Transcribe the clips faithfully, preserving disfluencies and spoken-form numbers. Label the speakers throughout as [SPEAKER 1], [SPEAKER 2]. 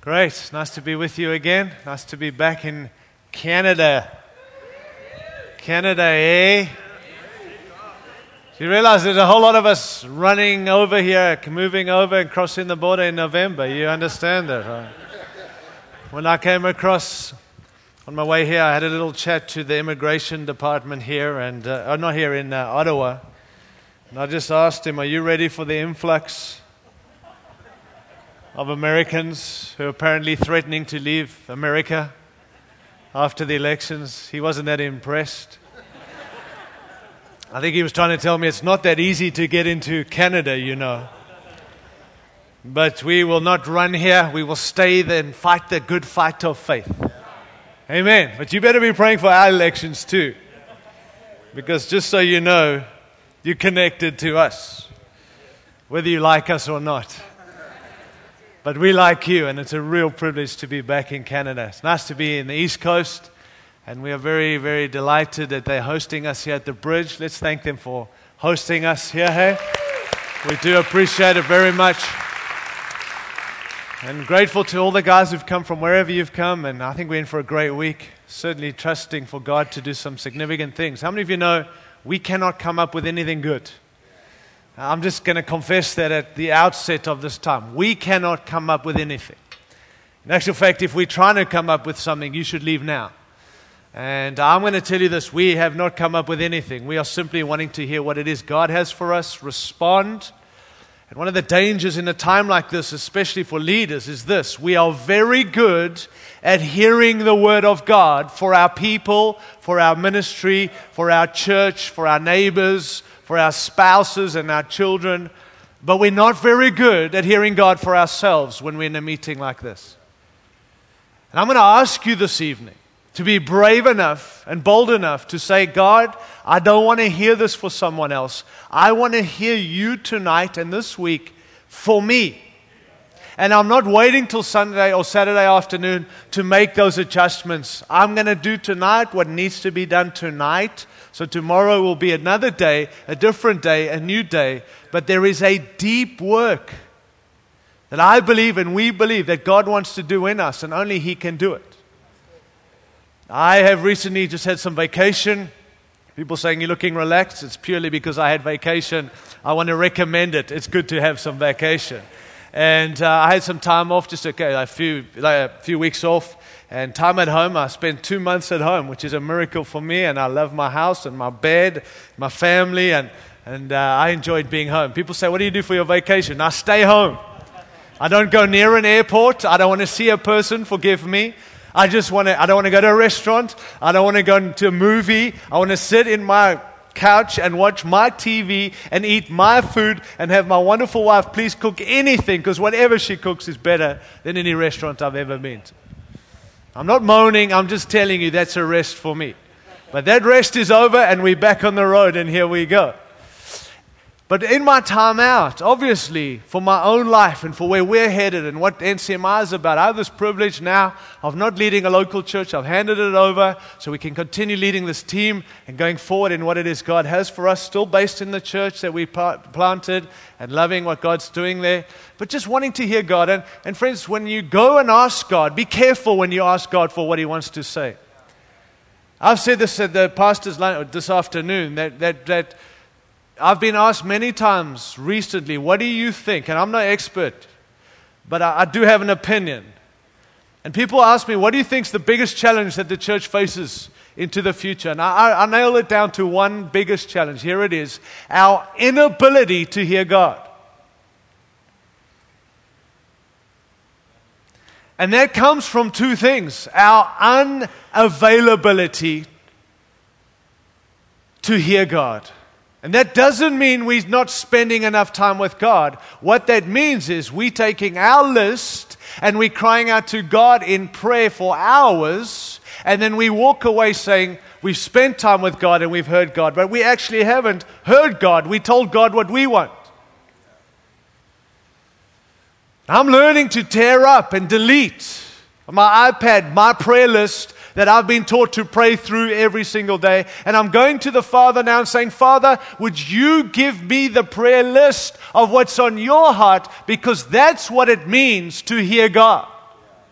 [SPEAKER 1] Great. Nice to be with you again. Nice to be back in Canada. Canada, eh? Do you realize there's a whole lot of us running over here, moving over and crossing the border in November? You understand that, right? When I came across on my way here, I had a little chat to the immigration department here, and uh, oh, not here in uh, Ottawa. And I just asked him, "Are you ready for the influx of Americans who are apparently threatening to leave America after the elections?" He wasn't that impressed. I think he was trying to tell me it's not that easy to get into Canada, you know. But we will not run here. We will stay there and fight the good fight of faith. Amen. But you better be praying for our elections too. Because just so you know, you're connected to us, whether you like us or not. But we like you, and it's a real privilege to be back in Canada. It's nice to be in the East Coast, and we are very, very delighted that they're hosting us here at the bridge. Let's thank them for hosting us here, hey? We do appreciate it very much. And grateful to all the guys who've come from wherever you've come, and I think we're in for a great week. Certainly trusting for God to do some significant things. How many of you know we cannot come up with anything good? I'm just going to confess that at the outset of this time. We cannot come up with anything. In actual fact, if we're trying to come up with something, you should leave now. And I'm going to tell you this, we have not come up with anything. We are simply wanting to hear what it is God has for us, respond. And one of the dangers in a time like this, especially for leaders, is this. We are very good at hearing the word of God for our people, for our ministry, for our church, for our neighbors, for our spouses and our children. But we're not very good at hearing God for ourselves when we're in a meeting like this. And I'm going to ask you this evening to be brave enough and bold enough to say, God, I don't want to hear this for someone else. I want to hear you tonight and this week for me. And I'm not waiting till Sunday or Saturday afternoon to make those adjustments. I'm going to do tonight what needs to be done tonight. So tomorrow will be another day, a different day, a new day. But there is a deep work that I believe and we believe that God wants to do in us, and only He can do it. I have recently just had some vacation. People saying you're looking relaxed. It's purely because I had vacation. I want to recommend it. It's good to have some vacation. And uh, I had some time off, just okay, a few like a few weeks off, and time at home. I spent two months at home, which is a miracle for me. And I love my house and my bed, my family, and and uh, I enjoyed being home. People say, "What do you do for your vacation?" I stay home. I don't go near an airport. I don't want to see a person. Forgive me. I just want to. I don't want to go to a restaurant. I don't want to go to a movie. I want to sit in my couch and watch my T V and eat my food and have my wonderful wife please cook anything, because whatever she cooks is better than any restaurant I've ever been to. I'm not moaning, I'm just telling you that's a rest for me. But that rest is over and we're back on the road, and here we go. But in my time out, obviously, for my own life and for where we're headed and what N C M I is about, I have this privilege now of not leading a local church. I've handed it over so we can continue leading this team and going forward in what it is God has for us, still based in the church that we planted and loving what God's doing there, but just wanting to hear God. And, and friends, when you go and ask God, be careful when you ask God for what He wants to say. I've said this at the pastor's lunch this afternoon, that that that I've been asked many times recently, what do you think? And I'm no expert, but I, I do have an opinion. And people ask me, what do you think is the biggest challenge that the church faces into the future? And I, I, I nail it down to one biggest challenge. Here it is. Our inability to hear God. And that comes from two things. Our unavailability to hear God. And that doesn't mean we're not spending enough time with God. What that means is we're taking our list and we're crying out to God in prayer for hours, and then we walk away saying we've spent time with God and we've heard God, but we actually haven't heard God. We told God what we want. I'm learning to tear up and delete on my iPad my prayer list that I've been taught to pray through every single day. And I'm going to the Father now and saying, Father, would you give me the prayer list of what's on your heart? Because that's what it means to hear God.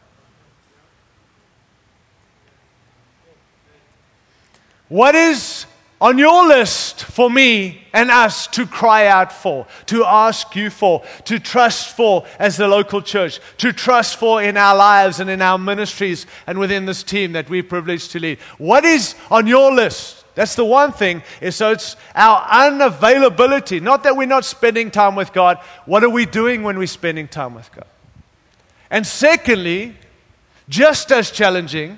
[SPEAKER 1] What is on your list for me and us to cry out for, to ask you for, to trust for as the local church, to trust for in our lives and in our ministries and within this team that we're privileged to lead? What is on your list? That's the one thing, is so it's our unavailability. Not that we're not spending time with God. What are we doing when we're spending time with God? And secondly, just as challenging,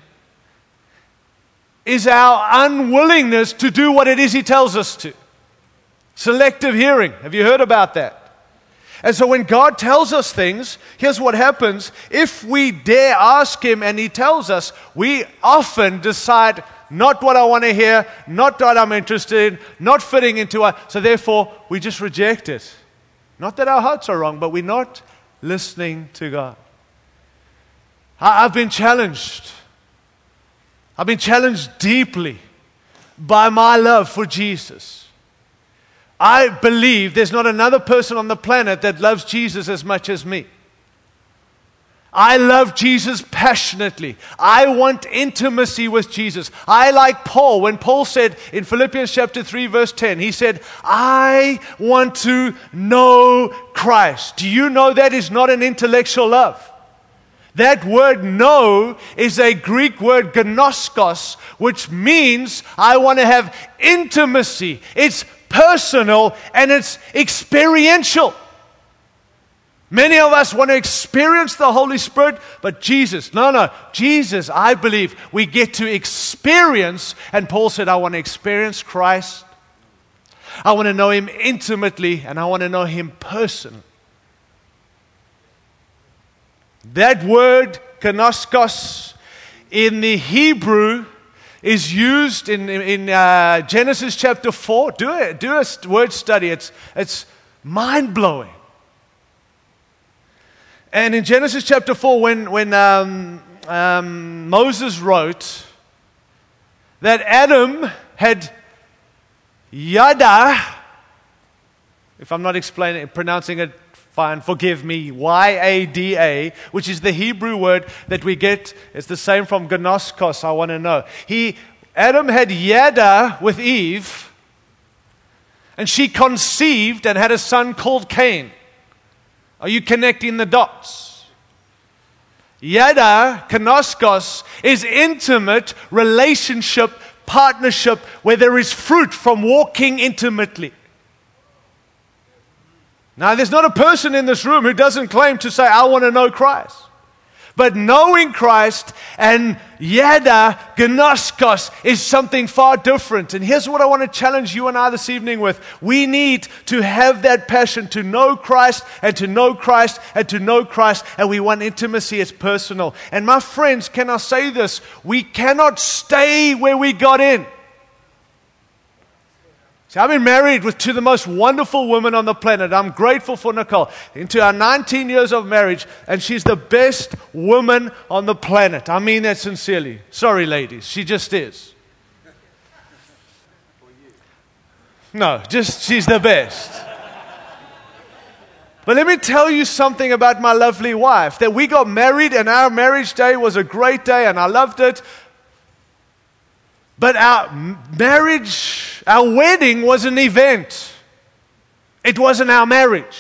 [SPEAKER 1] is our unwillingness to do what it is He tells us to. Selective hearing. Have you heard about that? And so when God tells us things, here's what happens. If we dare ask Him and He tells us, we often decide, not what I want to hear, not what I'm interested in, not fitting into it. So therefore, we just reject it. Not that our hearts are wrong, but we're not listening to God. I- I've been challenged. I've been challenged deeply by my love for Jesus. I believe there's not another person on the planet that loves Jesus as much as me. I love Jesus passionately. I want intimacy with Jesus. I like Paul. When Paul said in Philippians chapter three verse ten, he said, I want to know Christ. Do you know that is not an intellectual love? That word know is a Greek word gnoskos, which means I want to have intimacy. It's personal and it's experiential. Many of us want to experience the Holy Spirit, but Jesus, no, no, Jesus, I believe we get to experience, and Paul said, I want to experience Christ. I want to know Him intimately, and I want to know Him personally. That word, gnoskos, in the Hebrew is used in, in uh, Genesis chapter four. Do a, do a word study. It's, it's mind-blowing. And in Genesis chapter four, when, when um, um, Moses wrote that Adam had yada, if I'm not explaining, pronouncing it fine, forgive me, Y A D A, which is the Hebrew word that we get. It's the same from gnoskos, I want to know. He, Adam had yada with Eve, and she conceived and had a son called Cain. Are you connecting the dots? Yada, gnoskos, is intimate relationship, partnership, where there is fruit from walking intimately. Now, there's not a person in this room who doesn't claim to say, I want to know Christ. But knowing Christ and yada, gnoskos, is something far different. And here's what I want to challenge you and I this evening with. We need to have that passion to know Christ and to know Christ and to know Christ. And we want intimacy. It's personal. And my friends, can I say this? We cannot stay where we got in. See, I've been married with to the most wonderful women on the planet. I'm grateful for Nicole. Into our nineteen years of marriage, and she's the best woman on the planet. I mean that sincerely. Sorry, ladies. She just is. No, just she's the best. But let me tell you something about my lovely wife. That we got married, and our marriage day was a great day, and I loved it. But our marriage, our wedding was an event. It wasn't our marriage.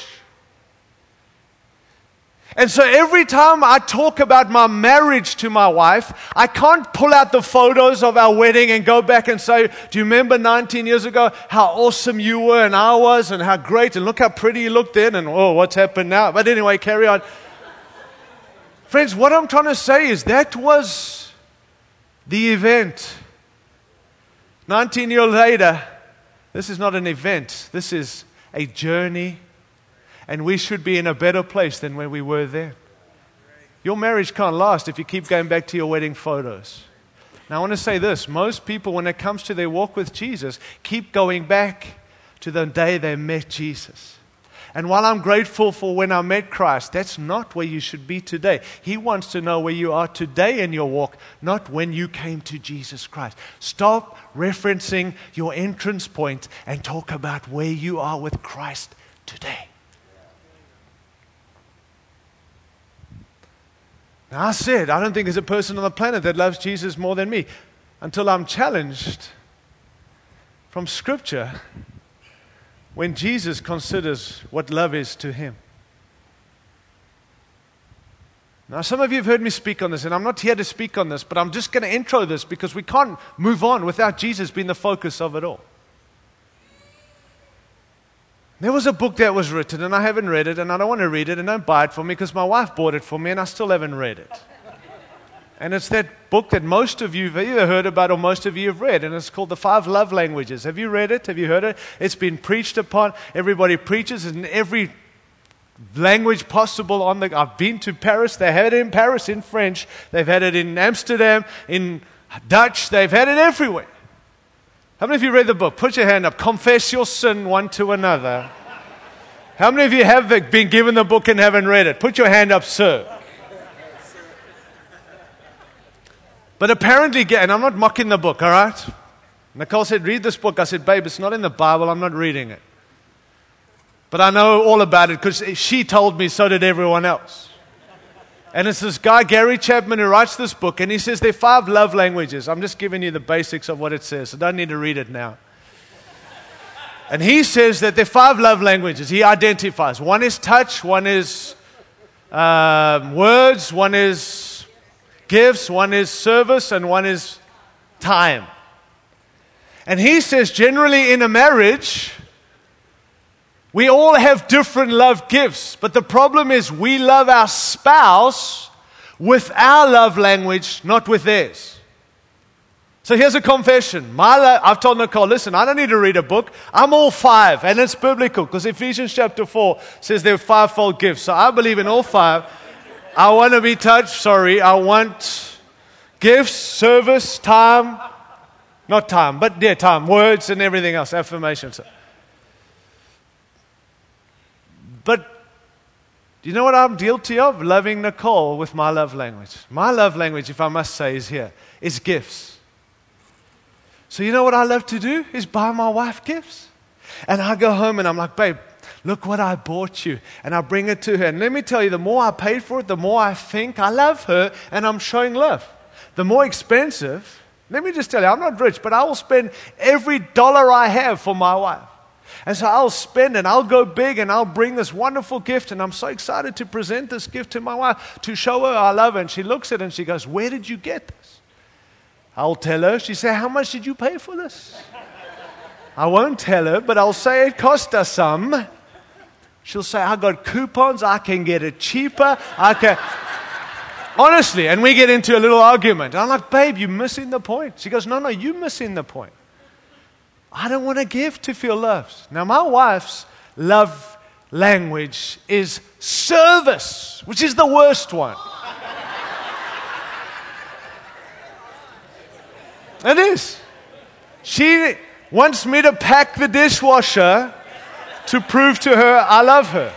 [SPEAKER 1] And so every time I talk about my marriage to my wife, I can't pull out the photos of our wedding and go back and say, do you remember nineteen years ago how awesome you were and I was and how great and look how pretty you looked then and oh, what's happened now? But anyway, carry on. Friends, what I'm trying to say is that was the event. nineteen years later, this is not an event. This is a journey. And we should be in a better place than where we were then. Your marriage can't last if you keep going back to your wedding photos. Now, I want to say this. Most people, when it comes to their walk with Jesus, keep going back to the day they met Jesus. And while I'm grateful for when I met Christ, that's not where you should be today. He wants to know where you are today in your walk, not when you came to Jesus Christ. Stop referencing your entrance point and talk about where you are with Christ today. Now, I said, I don't think there's a person on the planet that loves Jesus more than me, until I'm challenged from Scripture when Jesus considers what love is to him. Now, some of you have heard me speak on this, and I'm not here to speak on this, but I'm just going to intro this because we can't move on without Jesus being the focus of it all. There was a book that was written, and I haven't read it, and I don't want to read it, and don't buy it for me because my wife bought it for me, and I still haven't read it. And it's that book that most of you have either heard about or most of you have read, and it's called The Five Love Languages. Have you read it? Have you heard it? It's been preached upon. Everybody preaches in every language possible on the. I've been to Paris. They had it in Paris in French. They've had it in Amsterdam in Dutch. They've had it everywhere. How many of you read the book? Put your hand up. Confess your sin one to another. How many of you have been given the book and haven't read it? Put your hand up, sir. But apparently, and I'm not mocking the book, all right? Nicole said, read this book. I said, babe, it's not in the Bible. I'm not reading it. But I know all about it because she told me, so did everyone else. And it's this guy, Gary Chapman, who writes this book, and he says there are five love languages. I'm just giving you the basics of what it says, so don't need to read it now. And he says that there are five love languages. He identifies. One is touch, one is um, words, one is gifts, one is service, and one is time. And he says generally in a marriage, we all have different love gifts, but the problem is we love our spouse with our love language, not with theirs. So here's a confession. My lo- I've told Nicole, listen, I don't need to read a book. I'm all five, and it's biblical, because Ephesians chapter four says there are fivefold gifts. So I believe in all five. I want to be touched, sorry. I want gifts, service, time. Not time, but yeah, time. Words and everything else, affirmations. But do you know what I'm guilty of? Loving Nicole with my love language. My love language, if I must say, is here. Is gifts. So you know what I love to do? Is buy my wife gifts. And I go home and I'm like, babe, look what I bought you. And I bring it to her. And let me tell you, the more I paid for it, the more I think I love her and I'm showing love. The more expensive, let me just tell you, I'm not rich, but I will spend every dollar I have for my wife. And so I'll spend and I'll go big and I'll bring this wonderful gift. And I'm so excited to present this gift to my wife, to show her I love her. And she looks at it and she goes, where did you get this? I'll tell her. She says, how much did you pay for this? I won't tell her, but I'll say it cost us some. She'll say, I got coupons. I can get it cheaper. I can. Honestly, and we get into a little argument. I'm like, babe, you're missing the point. She goes, no, no, you're missing the point. I don't want to give to feel loved. Now, my wife's love language is service, which is the worst one. It is. She wants me to pack the dishwasher to prove to her I love her.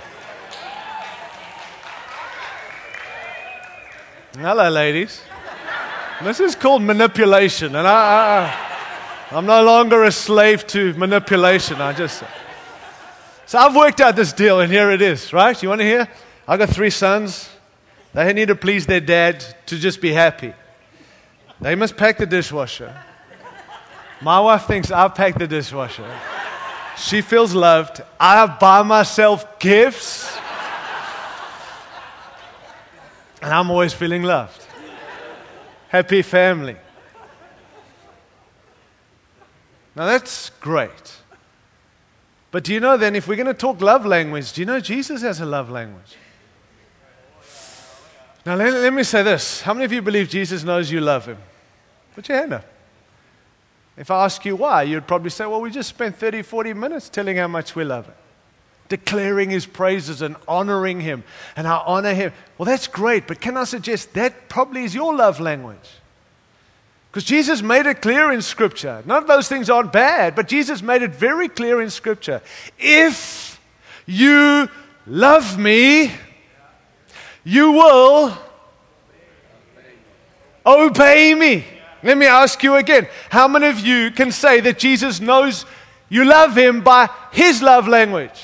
[SPEAKER 1] Hello, ladies. This is called manipulation, and I... I I'm no longer a slave to manipulation. I just so I've worked out this deal, and here it is. Right? You want to hear? I got three sons. They need to please their dad to just be happy. They must pack the dishwasher. My wife thinks I've packed the dishwasher. She feels loved. I buy myself gifts, and I'm always feeling loved. Happy family. Now that's great. But do you know then, if we're going to talk love language, do you know Jesus has a love language? Now let, let me say this. How many of you believe Jesus knows you love him? Put your hand up. If I ask you why, you'd probably say, well, we just spent thirty, forty minutes telling how much we love him. Declaring his praises and honoring him. And I honor him. Well, that's great. But can I suggest that probably is your love language? Because Jesus made it clear in Scripture. None of those things aren't bad, but Jesus made it very clear in Scripture. If you love me, you will obey me. Let me ask you again. How many of you can say that Jesus knows you love him by his love language?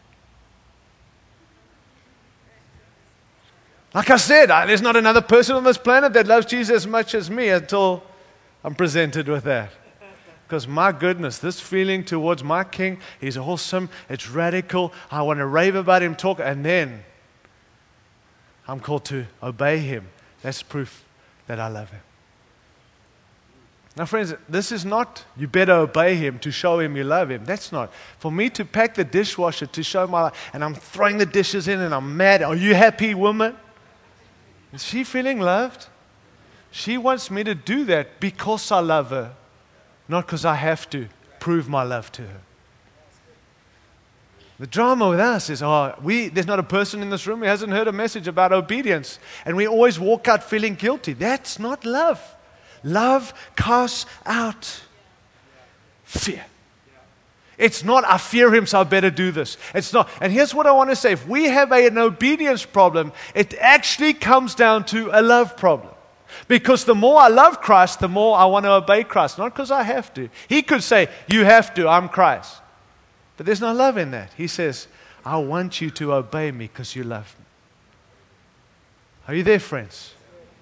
[SPEAKER 1] Like I said, I, there's not another person on this planet that loves Jesus as much as me until I'm presented with that. Because my goodness, this feeling towards my King, He's awesome, it's radical, I want to rave about Him, talk, and then I'm called to obey Him. That's proof that I love Him. Now friends, this is not, you better obey Him to show Him you love Him. That's not. For me to pack the dishwasher to show my love, and I'm throwing the dishes in and I'm mad. Are you happy, woman? Is she feeling loved? She wants me to do that because I love her, not because I have to prove my love to her. The drama with us is, oh, we, there's not a person in this room who hasn't heard a message about obedience, and we always walk out feeling guilty. That's not love. Love casts out fear. It's not, I fear Him, so I better do this. It's not. And here's what I want to say. If we have a, an obedience problem, it actually comes down to a love problem. Because the more I love Christ, the more I want to obey Christ. Not because I have to. He could say, you have to, I'm Christ. But there's no love in that. He says, I want you to obey me because you love me. Are you there, friends?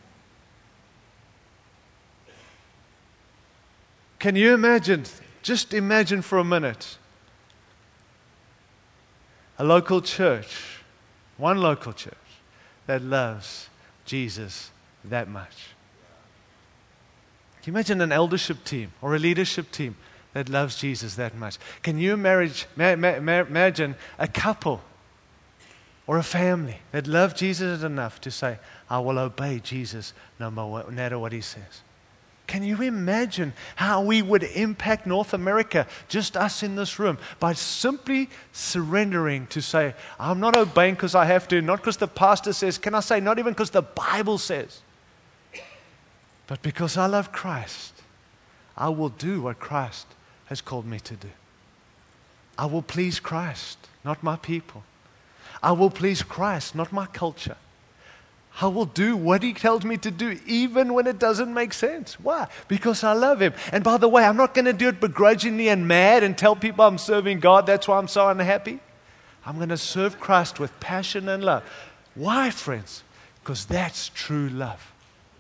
[SPEAKER 1] Can you imagine, just imagine for a minute, a local church, one local church, that loves Jesus that much. Can you imagine an eldership team or a leadership team that loves Jesus that much? Can you marriage, ma- ma- ma- imagine a couple or a family that love Jesus enough to say, I will obey Jesus no matter what He says? Can you imagine how we would impact North America, just us in this room, by simply surrendering to say, I'm not obeying because I have to, not because the pastor says, can I say, not even because the Bible says, but because I love Christ, I will do what Christ has called me to do. I will please Christ, not my people. I will please Christ, not my culture. I will do what He tells me to do, even when it doesn't make sense. Why? Because I love Him. And by the way, I'm not going to do it begrudgingly and mad and tell people I'm serving God. That's why I'm so unhappy. I'm going to serve Christ with passion and love. Why, friends? Because that's true love.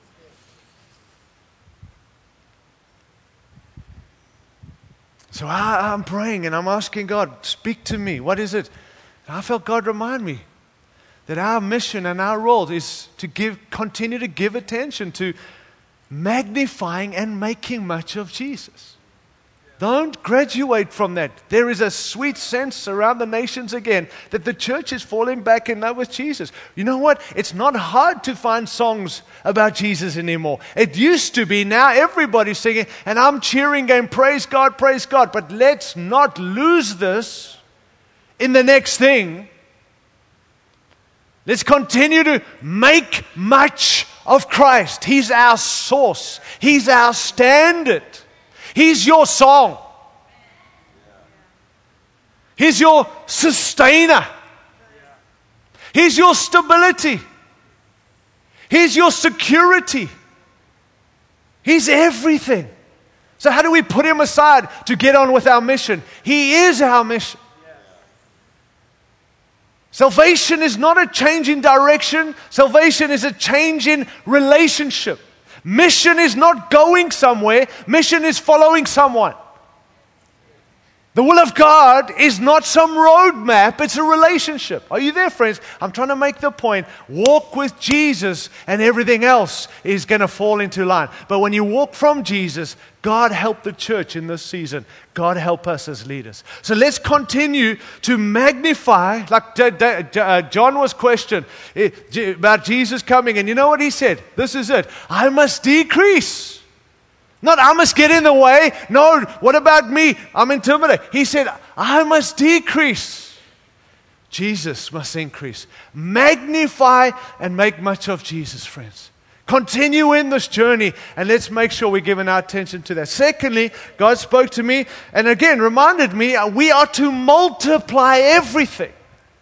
[SPEAKER 1] So I, I'm praying and I'm asking God, speak to me. What is it? And I felt God remind me that our mission and our role is to give, continue to give attention to magnifying and making much of Jesus. Don't graduate from that. There is a sweet sense around the nations again that the church is falling back in love with Jesus. You know what? It's not hard to find songs about Jesus anymore. It used to be. Now everybody's singing and I'm cheering and praise God, praise God. But let's not lose this in the next thing. Let's continue to make much of Christ. He's our source. He's our standard. He's your song. He's your sustainer. He's your stability. He's your security. He's everything. So how do we put Him aside to get on with our mission? He is our mission. Salvation is not a change in direction. Salvation is a change in relationship. Mission is not going somewhere. Mission is following someone. The will of God is not some roadmap. It's a relationship. Are you there, friends? I'm trying to make the point. Walk with Jesus and everything else is going to fall into line. But when you walk from Jesus, God help the church in this season. God help us as leaders. So let's continue to magnify, like John was questioned about Jesus coming. And you know what he said? This is it. I must decrease. Not I must get in the way. No, what about me? I'm intimidated. He said, I must decrease. Jesus must increase. Magnify and make much of Jesus, friends. Continue in this journey and let's make sure we're giving our attention to that. Secondly, God spoke to me and again reminded me we are to multiply everything.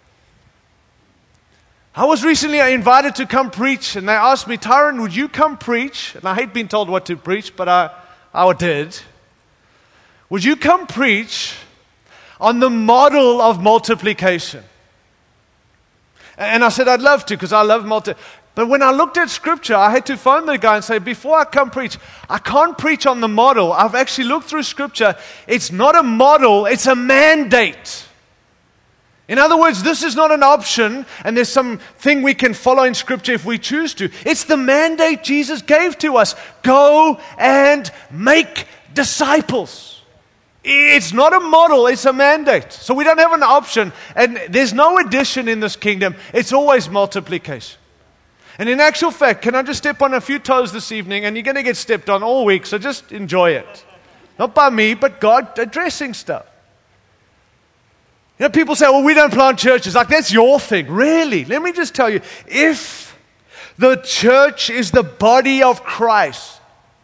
[SPEAKER 1] I was recently invited to come preach, and they asked me, Tyron, would you come preach? And I hate being told what to preach, but I, I did. Would you come preach on the model of multiplication? And I said, I'd love to, because I love multi. But when I looked at Scripture, I had to phone the guy and say, before I come preach, I can't preach on the model. I've actually looked through Scripture. It's not a model, it's a mandate. In other words, this is not an option, and there's something we can follow in Scripture if we choose to. It's the mandate Jesus gave to us. Go and make disciples. It's not a model, it's a mandate. So we don't have an option, and there's no addition in this kingdom. It's always multiplication. And in actual fact, can I just step on a few toes this evening, and you're going to get stepped on all week, so just enjoy it. Not by me, but God addressing stuff. You know, people say, well, we don't plant churches. Like, that's your thing. Really? Let me just tell you, if the church is the body of Christ,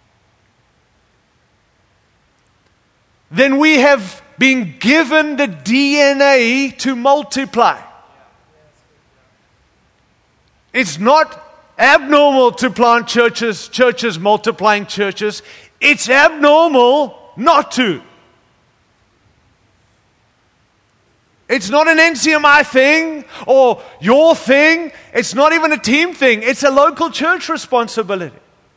[SPEAKER 1] then we have been given the D N A to multiply. It's not abnormal to plant churches, churches multiplying churches. It's abnormal not to. It's not an N C M I thing or your thing. It's not even a team thing. It's a local church responsibility.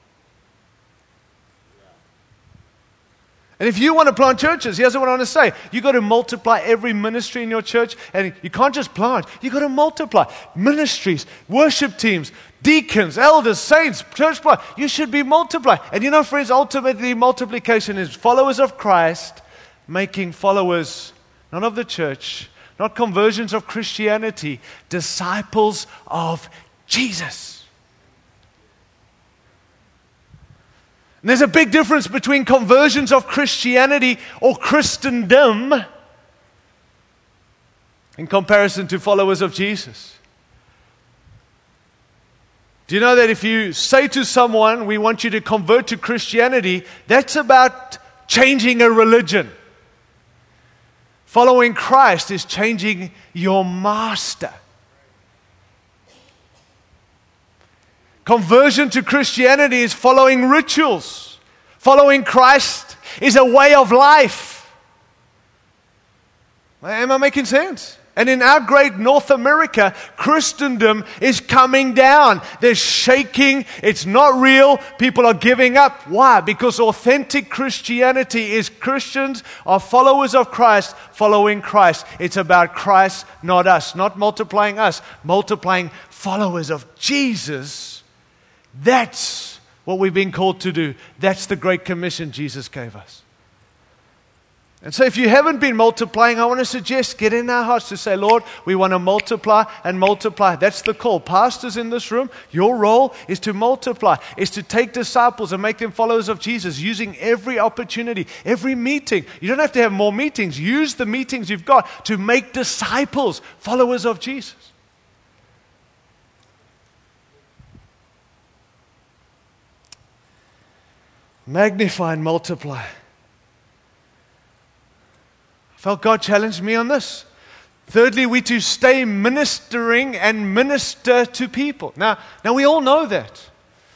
[SPEAKER 1] And if you want to plant churches, here's what I want to say. You've got to multiply every ministry in your church. And you can't just plant. You've got to multiply. Ministries, worship teams, deacons, elders, saints, church plant. You should be multiplying. And you know, friends, ultimately multiplication is followers of Christ making followers, not of the church, not conversions of Christianity, disciples of Jesus. And there's a big difference between conversions of Christianity or Christendom in comparison to followers of Jesus. Do you know that if you say to someone, we want you to convert to Christianity, that's about changing a religion. Following Christ is changing your master. Conversion to Christianity is following rituals. Following Christ is a way of life. Am I making sense? And in our great North America, Christendom is coming down. There's shaking. It's not real. People are giving up. Why? Because authentic Christianity is Christians are followers of Christ, following Christ. It's about Christ, not us. Not multiplying us, multiplying followers of Jesus. That's what we've been called to do. That's the Great Commission Jesus gave us. And so if you haven't been multiplying, I want to suggest get in our hearts to say, Lord, we want to multiply and multiply. That's the call. Pastors in this room, your role is to multiply, is to take disciples and make them followers of Jesus, using every opportunity, every meeting. You don't have to have more meetings. Use the meetings you've got to make disciples, followers of Jesus. Magnify and multiply. I felt God challenged me on this. Thirdly, we to stay ministering and minister to people. Now, now we all know that.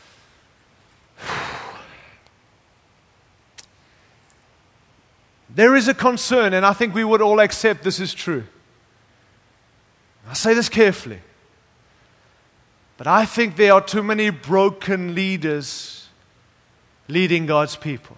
[SPEAKER 1] There is a concern, and I think we would all accept this is true. I say this carefully. But I think there are too many broken leaders leading God's people.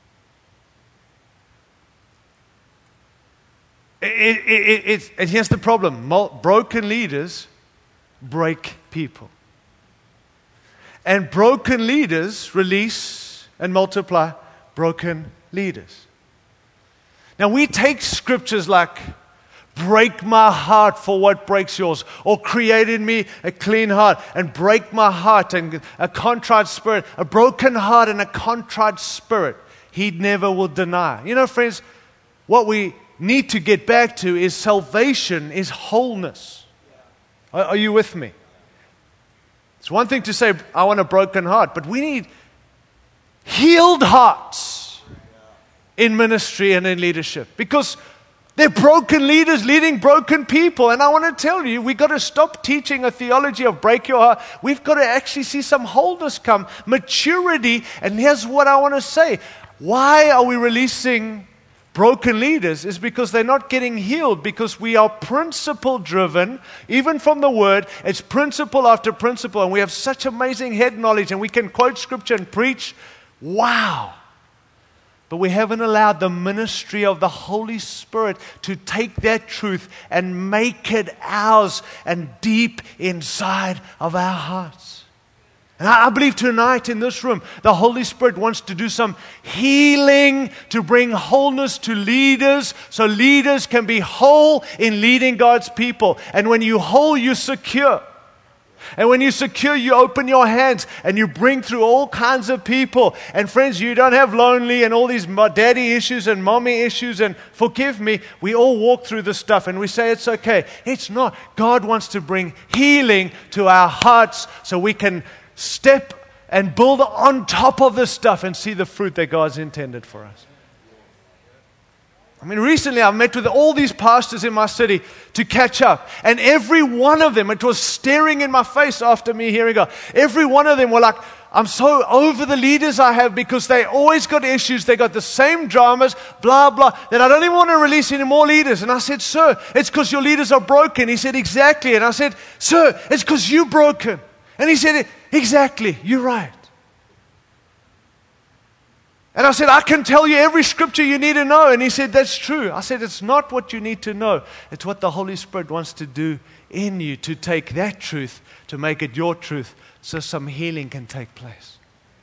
[SPEAKER 1] It, it, it, it, and here's the problem. Broken leaders break people. And broken leaders release and multiply broken leaders. Now we take scriptures like, break my heart for what breaks yours, or create in me a clean heart and break my heart and a contrite spirit, a broken heart and a contrite spirit, he never will deny. You know, friends, what we need to get back to is salvation is wholeness. Are, are you with me? It's one thing to say, I want a broken heart, but we need healed hearts in ministry and in leadership, because they're broken leaders leading broken people. And I want to tell you, we've got to stop teaching a theology of break your heart. We've got to actually see some wholeness come, maturity. And here's what I want to say. Why are we releasing broken leaders is because they're not getting healed, because we are principle driven. Even from the Word, it's principle after principle, and we have such amazing head knowledge, and we can quote Scripture and preach. Wow. But we haven't allowed the ministry of the Holy Spirit to take that truth and make it ours and deep inside of our hearts. And I believe tonight in this room, the Holy Spirit wants to do some healing to bring wholeness to leaders, so leaders can be whole in leading God's people. And when you're whole, you're secure. And when you're secure, you open your hands and you bring through all kinds of people. And friends, you don't have lonely and all these daddy issues and mommy issues. And forgive me, we all walk through this stuff and we say it's okay. It's not. God wants to bring healing to our hearts so we can step and build on top of this stuff and see the fruit that God's intended for us. I mean, recently I've met with all these pastors in my city to catch up. And every one of them, it was staring in my face after me hearing God. Every one of them were like, I'm so over the leaders I have because they always got issues. They got the same dramas, blah, blah, that I don't even want to release any more leaders. And I said, sir, it's because your leaders are broken. He said, exactly. And I said, sir, it's because you're broken. And he said, exactly, you're right. And I said, I can tell you every scripture you need to know. And he said, that's true. I said, it's not what you need to know. It's what the Holy Spirit wants to do in you, to take that truth, to make it your truth, so some healing can take place.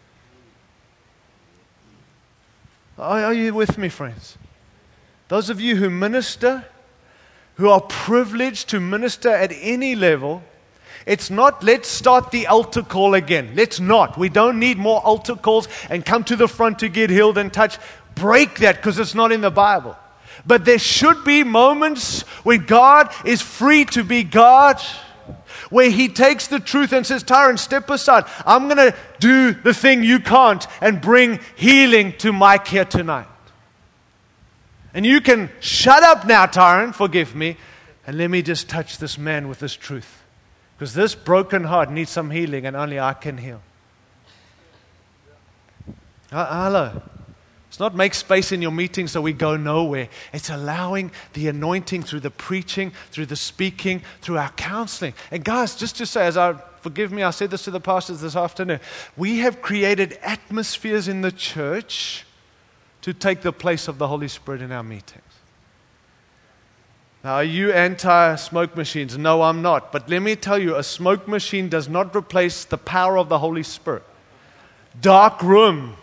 [SPEAKER 1] Are, are you with me, friends? Those of you who minister, who are privileged to minister at any level, it's not, let's start the altar call again. Let's not. We don't need more altar calls and come to the front to get healed and touched. Break that because it's not in the Bible. But there should be moments when God is free to be God, where He takes the truth and says, Tyron, step aside. I'm going to do the thing you can't and bring healing to Mike here tonight. And you can shut up now, Tyron, forgive me, and let me just touch this man with this truth. Because this broken heart needs some healing, and only I can heal. Hello. It's not make space in your meeting so we go nowhere. It's allowing the anointing through the preaching, through the speaking, through our counseling. And guys, just to say, as I, forgive me, I said this to the pastors this afternoon. We have created atmospheres in the church to take the place of the Holy Spirit in our meetings. Now, are you anti-smoke machines? No, I'm not. But let me tell you, a smoke machine does not replace the power of the Holy Spirit. Dark room.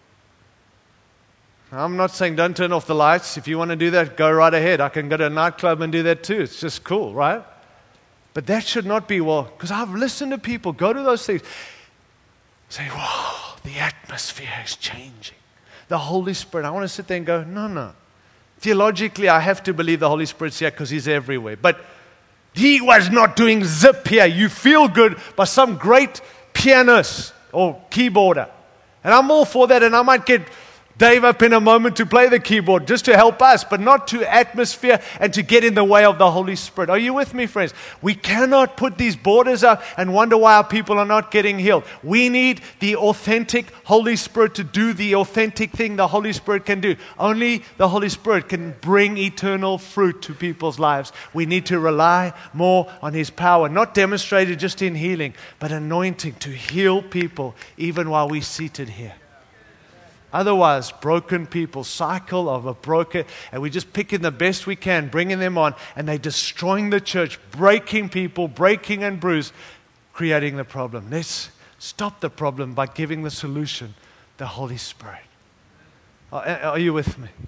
[SPEAKER 1] I'm not saying don't turn off the lights. If you want to do that, go right ahead. I can go to a nightclub and do that too. It's just cool, right? But that should not be, well, because I've listened to people go to those things, say, whoa, the atmosphere is changing. The Holy Spirit. I want to sit there and go, no, no. Theologically, I have to believe the Holy Spirit's here because He's everywhere. But He was not doing zip here. You feel good by some great pianist or keyboarder. And I'm all for that, and I might get Dave up in a moment to play the keyboard just to help us, but not to atmosphere and to get in the way of the Holy Spirit. Are you with me, friends? We cannot put these borders up and wonder why our people are not getting healed. We need the authentic Holy Spirit to do the authentic thing the Holy Spirit can do. Only the Holy Spirit can bring eternal fruit to people's lives. We need to rely more on His power, not demonstrated just in healing, but anointing to heal people even while we're seated here. Otherwise, broken people, cycle of a broken, and we just picking the best we can, bringing them on, and they're destroying the church, breaking people, breaking and bruised, creating the problem. Let's stop the problem by giving the solution, the Holy Spirit. Are, are you with me?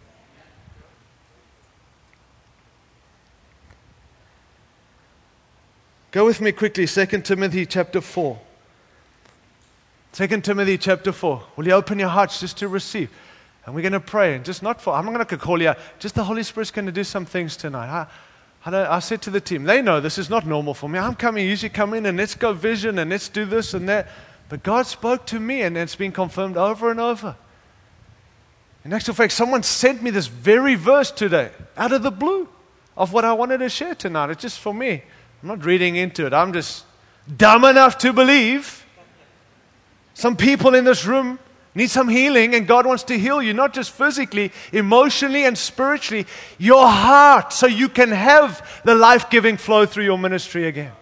[SPEAKER 1] Go with me quickly, Second Timothy chapter four. Second Timothy chapter four. Will you open your hearts just to receive? And we're going to pray. And just not for, I'm not going to call you out. Just the Holy Spirit's going to do some things tonight. I, I, don't, I said to the team, they know this is not normal for me. I'm coming, usually come in and let's go vision and let's do this and that. But God spoke to me and it's been confirmed over and over. In actual fact, someone sent me this very verse today out of the blue of what I wanted to share tonight. It's just for me. I'm not reading into it. I'm just dumb enough to believe. Some people in this room You need some healing, and God wants to heal you, not just physically, emotionally, and spiritually. Your heart, so you can have the life-giving flow through your ministry again.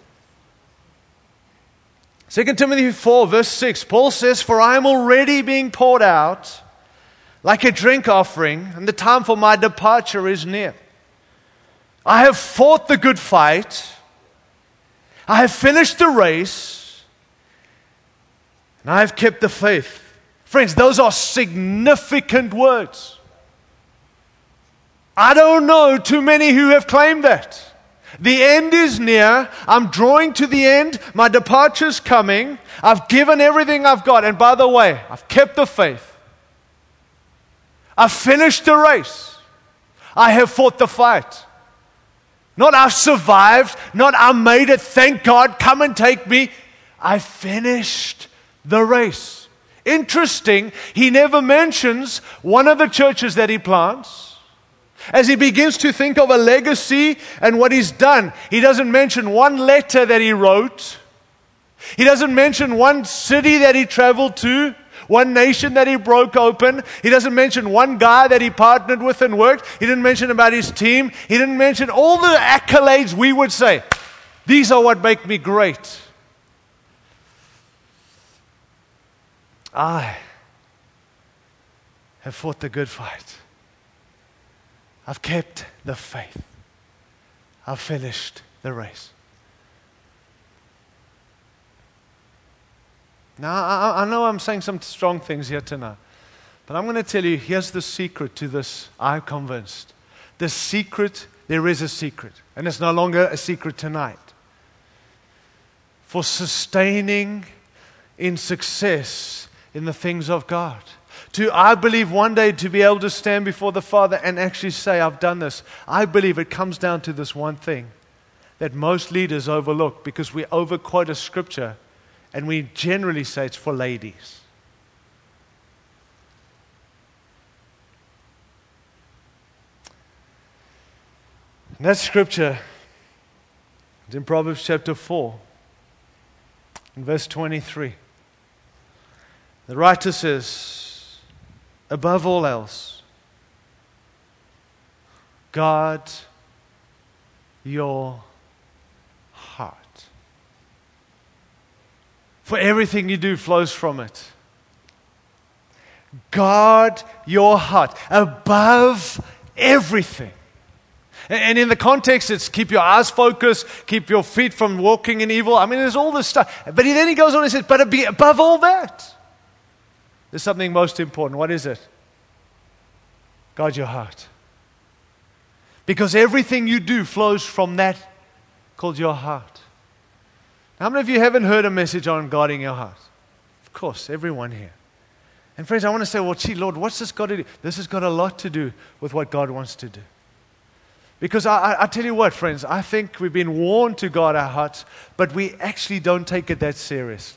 [SPEAKER 1] Second Timothy four, verse six, Paul says, "For I am already being poured out like a drink offering, and the time for my departure is near. I have fought the good fight. I have finished the race, and I have kept the faith." Friends, those are significant words. I don't know too many who have claimed that. The end is near. I'm drawing to the end. My departure's coming. I've given everything I've got. And by the way, I've kept the faith. I've finished the race. I have fought the fight. Not I've survived. Not I made it. Thank God. Come and take me. I finished the race. Interesting, he never mentions one of the churches that he plants. As he begins to think of a legacy and what he's done, he doesn't mention one letter that he wrote. He doesn't mention one city that he traveled to, one nation that he broke open. He doesn't mention one guy that he partnered with and worked. He didn't mention about his team. He didn't mention all the accolades we would say. These are what make me great. I have fought the good fight. I've kept the faith. I've finished the race. Now, I, I know I'm saying some strong things here tonight, but I'm going to tell you, here's the secret to this, I'm convinced. The secret, there is a secret, and it's no longer a secret tonight. For sustaining in success in the things of God. To, I believe one day to be able to stand before the Father and actually say, I've done this. I believe it comes down to this one thing that most leaders overlook, because we overquote a scripture and we generally say it's for ladies. And that scripture is in Proverbs chapter four, in verse twenty-three. The writer says, above all else, guard your heart. For everything you do flows from it. Guard your heart above everything. And in the context, it's keep your eyes focused, keep your feet from walking in evil. I mean, there's all this stuff. But then he goes on and says, but above all that, there's something most important. What is it? Guard your heart. Because everything you do flows from that called your heart. How many of you haven't heard a message on guarding your heart? Of course, everyone here. And friends, I want to say, well, gee, Lord, what's this got to do? This has got a lot to do with what God wants to do. Because I, I, I tell you what, friends, I think we've been warned to guard our hearts, but we actually don't take it that seriously.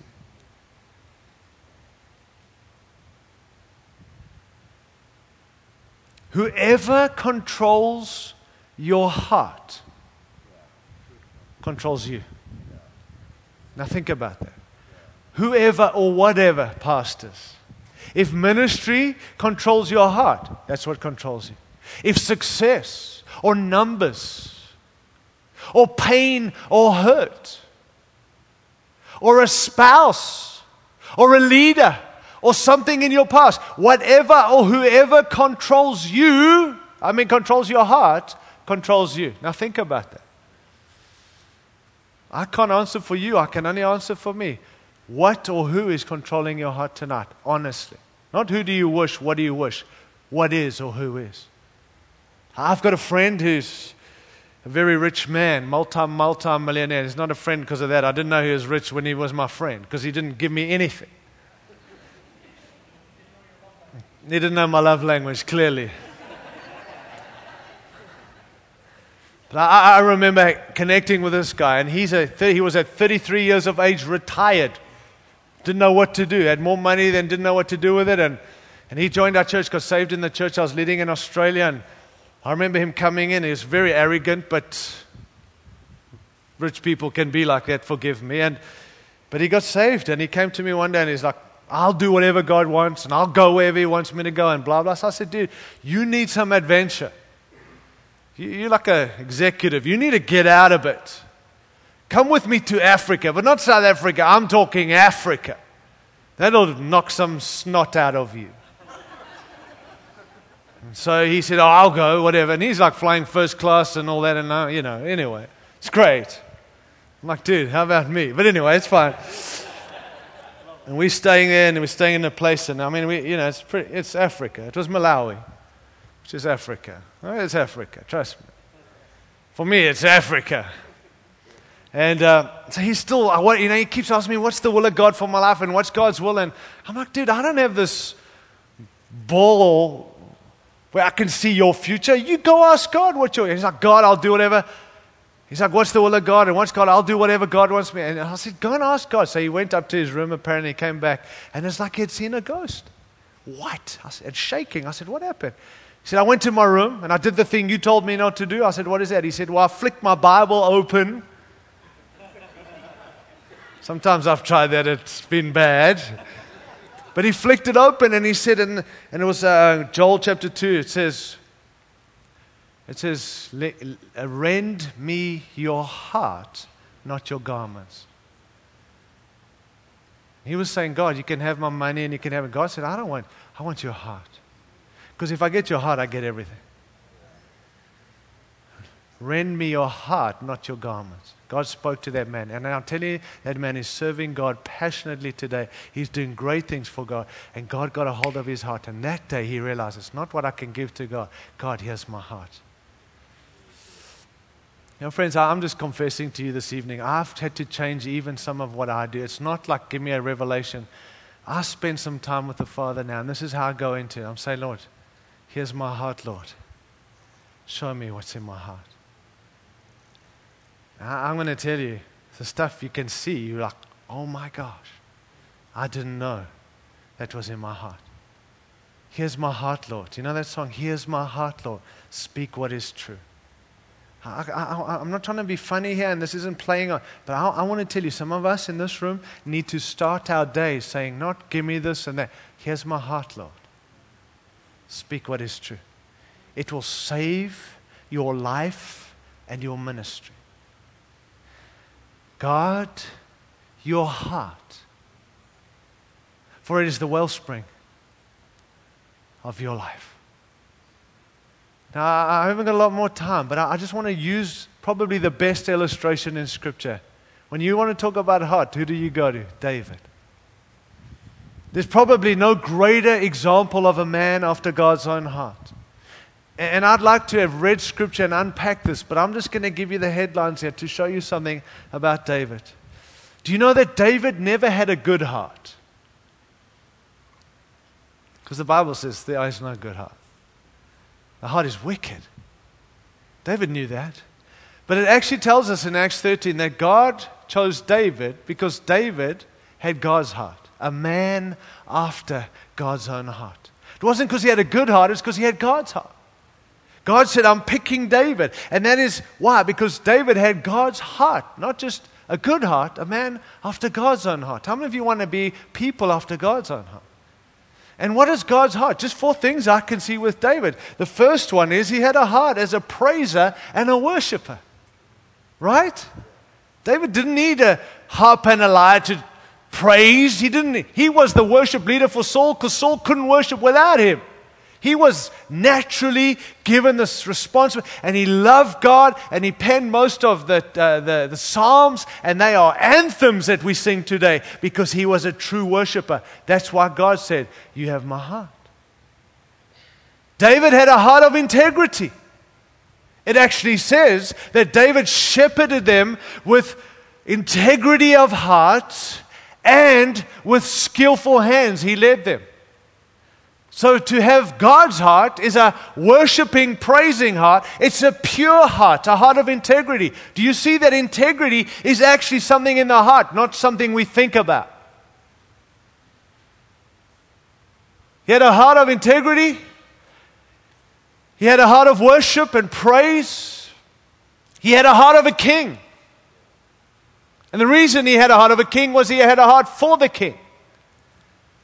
[SPEAKER 1] Whoever controls your heart controls you. Now think about that. Whoever or whatever, pastors. If ministry controls your heart, that's what controls you. If success or numbers or pain or hurt or a spouse or a leader or something in your past, whatever or whoever controls you, I mean controls your heart, controls you. Now think about that. I can't answer for you, I can only answer for me. What or who is controlling your heart tonight, honestly? Not who do you wish, what do you wish? What is or who is? I've got a friend who's a very rich man, multi, multi-millionaire. He's not a friend because of that. I didn't know he was rich when he was my friend because he didn't give me anything. He didn't know my love language, clearly. But I, I remember connecting with this guy, and he's a, he was at thirty-three years of age, retired. Didn't know what to do. Had more money than didn't know what to do with it. And, and he joined our church, got saved in the church I was leading in Australia. And I remember him coming in. He was very arrogant, but rich people can be like that, forgive me. And But he got saved, and he came to me one day, and he's like, I'll do whatever God wants, and I'll go wherever He wants me to go, and blah, blah. So I said, dude, you need some adventure. You- You're like an executive. You need to get out a bit. Come with me to Africa, but not South Africa. I'm talking Africa. That'll knock some snot out of you. And so he said, oh, I'll go, whatever. And he's like flying first class and all that, and uh, you know, anyway, it's great. I'm like, dude, how about me? But anyway, it's fine. And we're staying there, and we're staying in a place, and I mean, we, you know, it's pretty, it's Africa. It was Malawi, which is Africa. Oh, it's Africa, trust me. For me, it's Africa. And uh, so he's still, I want, you know, he keeps asking me, what's the will of God for my life, and what's God's will? And I'm like, dude, I don't have this ball where I can see your future. You go ask God what you're. He's like, God, I'll do whatever. He's like, what's the will of God? And what's God? I'll do whatever God wants me. And I said, go and ask God. So he went up to his room, apparently he came back, and it's like he had seen a ghost. What? I said, it's shaking. I said, what happened? He said, I went to my room and I did the thing you told me not to do. I said, what is that? He said, well, I flicked my Bible open. Sometimes I've tried that. It's been bad. But he flicked it open and he said, and, and it was uh, Joel chapter two, it says, it says, rend me your heart, not your garments. He was saying, God, you can have my money and you can have it. God said, I don't want, I want your heart. Because if I get your heart, I get everything. Rend me your heart, not your garments. God spoke to that man. And I'll tell you, that man is serving God passionately today. He's doing great things for God. And God got a hold of his heart. And that day he realized it's not what I can give to God. God, here's my heart. You know, friends, I'm just confessing to you this evening, I've had to change even some of what I do. It's not like give me a revelation. I spend some time with the Father now, and this is how I go into it. I'm saying, Lord, here's my heart, Lord. Show me what's in my heart. I'm going to tell you, the stuff you can see, you're like, oh my gosh, I didn't know that was in my heart. Here's my heart, Lord. You know that song, Here's my heart, Lord. Speak what is true. I, I, I'm not trying to be funny here, and this isn't playing on, but I, I want to tell you, some of us in this room need to start our day saying, not give me this and that. Here's my heart, Lord. Speak what is true. It will save your life and your ministry. God, your heart, for it is the wellspring of your life. Now, I haven't got a lot more time, but I just want to use probably the best illustration in Scripture. When you want to talk about heart, who do you go to? David. There's probably no greater example of a man after God's own heart. And I'd like to have read Scripture and unpack this, but I'm just going to give you the headlines here to show you something about David. Do you know that David never had a good heart? Because the Bible says there is no good heart. The heart is wicked. David knew that. But it actually tells us in Acts thirteen that God chose David because David had God's heart. A man after God's own heart. It wasn't because he had a good heart, it's because he had God's heart. God said, I'm picking David. And that is why? Because David had God's heart, not just a good heart, a man after God's own heart. How many of you want to be people after God's own heart? And what is God's heart? Just four things I can see with David. The first one is he had a heart as a praiser and a worshiper. Right? David didn't need a harp and a lyre to praise. He didn't. He was the worship leader for Saul because Saul couldn't worship without him. He was naturally given this responsibility, and he loved God, and he penned most of the, uh, the, the Psalms, and they are anthems that we sing today because he was a true worshiper. That's why God said, you have my heart. David had a heart of integrity. It actually says that David shepherded them with integrity of heart and with skillful hands. He led them. So to have God's heart is a worshiping, praising heart. It's a pure heart, a heart of integrity. Do you see that integrity is actually something in the heart, not something we think about? He had a heart of integrity. He had a heart of worship and praise. He had a heart of a king. And the reason he had a heart of a king was he had a heart for the king.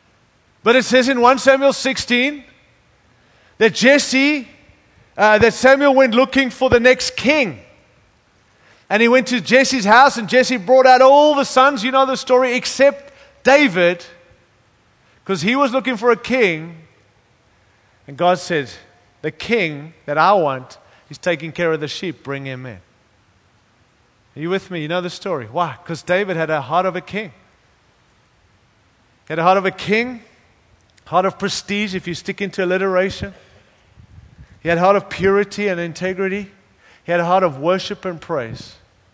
[SPEAKER 1] But it says in First Samuel sixteen that Jesse, uh, that Samuel went looking for the next king. And he went to Jesse's house, and Jesse brought out all the sons, you know the story, except David, because he was looking for a king. And God said, the king that I want is taking care of the sheep, bring him in. Are you with me? You know the story. Why? Because David had a heart of a king. He had a heart of a king, heart of prestige, if you stick into alliteration. He had a heart of purity and integrity. He had a heart of worship and praise.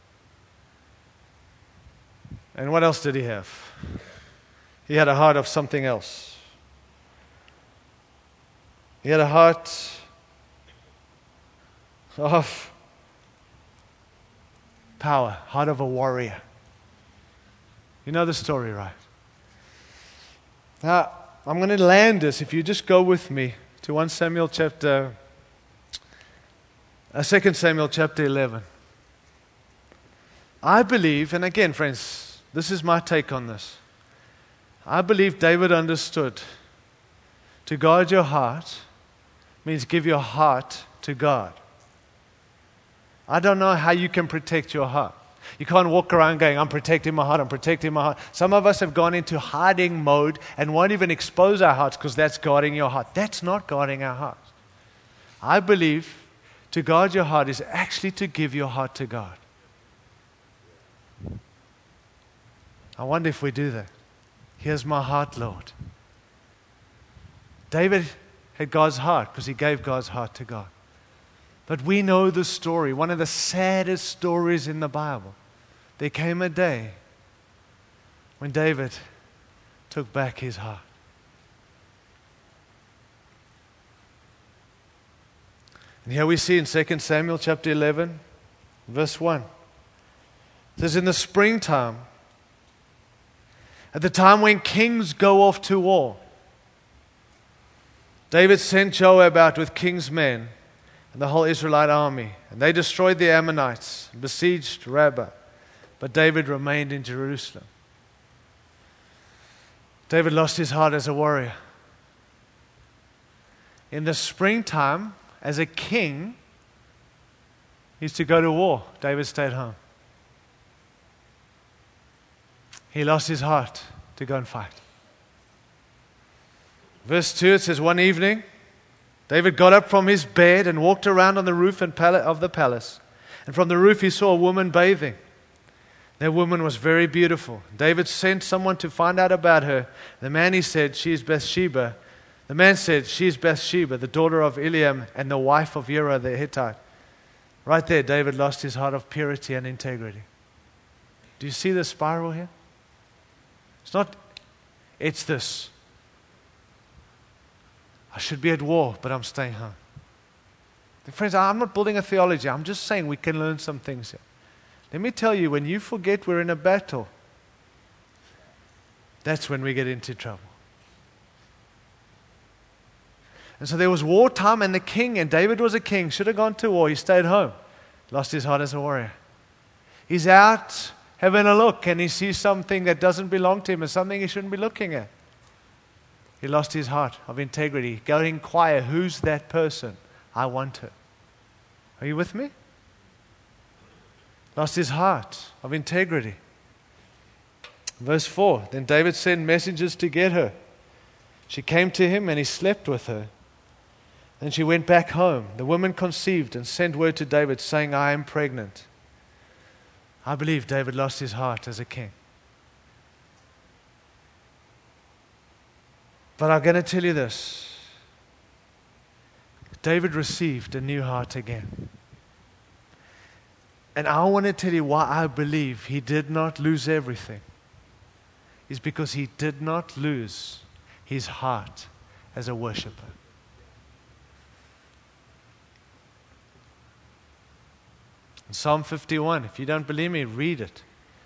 [SPEAKER 1] And what else did he have? He had a heart of something else. He had a heart of power, heart of a warrior. You know the story, right? Now, I'm going to land this, if you just go with me to First Samuel chapter, uh, Second Samuel chapter eleven. I believe, and again, friends, this is my take on this. I believe David understood to guard your heart means give your heart to God. I don't know how you can protect your heart. You can't walk around going, I'm protecting my heart, I'm protecting my heart. Some of us have gone into hiding mode and won't even expose our hearts because that's guarding your heart. That's not guarding our hearts. I believe to guard your heart is actually to give your heart to God. I wonder if we do that. Here's my heart, Lord. David had God's heart because he gave God's heart to God. But we know the story, one of the saddest stories in the Bible. There came a day when David took back his heart. And here we see in Second Samuel chapter eleven, verse one. It says, in the springtime, at the time when kings go off to war, David sent Joab out with king's men and the whole Israelite army. And they destroyed the Ammonites and besieged Rabbah. But David remained in Jerusalem. David lost his heart as a warrior. In the springtime, as a king, he used to go to war. David stayed home. He lost his heart to go and fight. Verse two, it says, one evening, David got up from his bed and walked around on the roof and pal- of the palace. And from the roof he saw a woman bathing. That woman was very beautiful. David sent someone to find out about her. The man, he said, she is Bathsheba. The man said, she is Bathsheba, the daughter of Eliam and the wife of Uriah the Hittite. Right there, David lost his heart of purity and integrity. Do you see the spiral here? It's not, it's this. I should be at war, but I'm staying home. Friends, I'm not building a theology. I'm just saying we can learn some things here. Let me tell you, when you forget we're in a battle, that's when we get into trouble. And so there was wartime, and the king, and David was a king, should have gone to war. He stayed home, lost his heart as a warrior. He's out having a look, and he sees something that doesn't belong to him and something he shouldn't be looking at. He lost his heart of integrity. Go inquire, who's that person? I want her. Are you with me? Lost his heart of integrity. Verse four, then David sent messengers to get her. She came to him and he slept with her. Then she went back home. The woman conceived and sent word to David saying, I am pregnant. I believe David lost his heart as a king. But I'm going to tell you this. David received a new heart again. And I want to tell you why I believe he did not lose everything. Is because he did not lose his heart as a worshiper. In Psalm fifty-one, if you don't believe me, read it.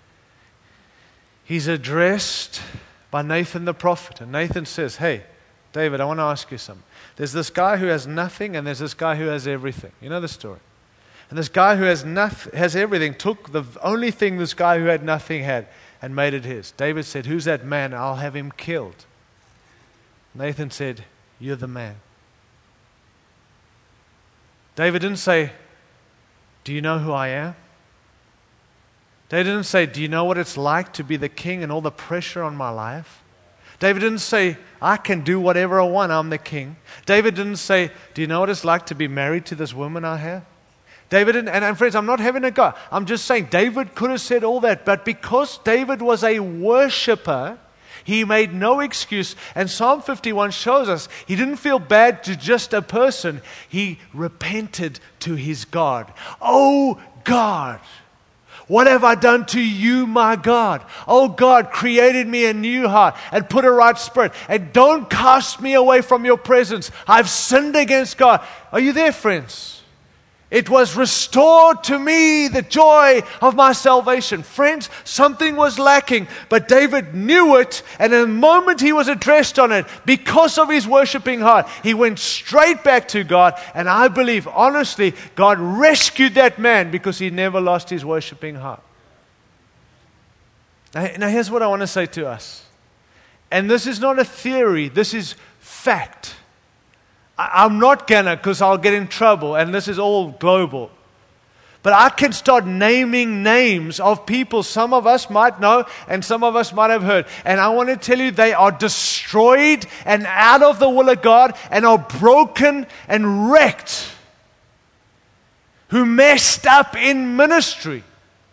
[SPEAKER 1] He's addressed by Nathan the prophet. And Nathan says, hey, David, I want to ask you something. There's this guy who has nothing and there's this guy who has everything. You know the story. And this guy who has nothing, has everything took the only thing this guy who had nothing had and made it his. David said, who's that man? I'll have him killed. Nathan said, "You're the man." David didn't say, "Do you know who I am?" David didn't say, "Do you know what it's like to be the king and all the pressure on my life?" David didn't say, "I can do whatever I want, I'm the king." David didn't say, "Do you know what it's like to be married to this woman I have?" David didn't, and, and friends, I'm not having a go. I'm just saying David could have said all that, but because David was a worshiper, he made no excuse. And Psalm fifty-one shows us he didn't feel bad to just a person. He repented to his God. "Oh God, what have I done to you, my God? Oh God, created me a new heart and put a right spirit. And don't cast me away from your presence. I've sinned against God." Are you there, friends? It was restored to me the joy of my salvation. Friends, something was lacking, but David knew it, and in the moment he was addressed on it, because of his worshiping heart, he went straight back to God, and I believe, honestly, God rescued that man because he never lost his worshiping heart. Now, now here's what I want to say to us, and this is not a theory, this is fact. I'm not gonna, because I'll get in trouble, and this is all global. But I can start naming names of people some of us might know and some of us might have heard. And I want to tell you, they are destroyed and out of the will of God and are broken and wrecked, who messed up in ministry.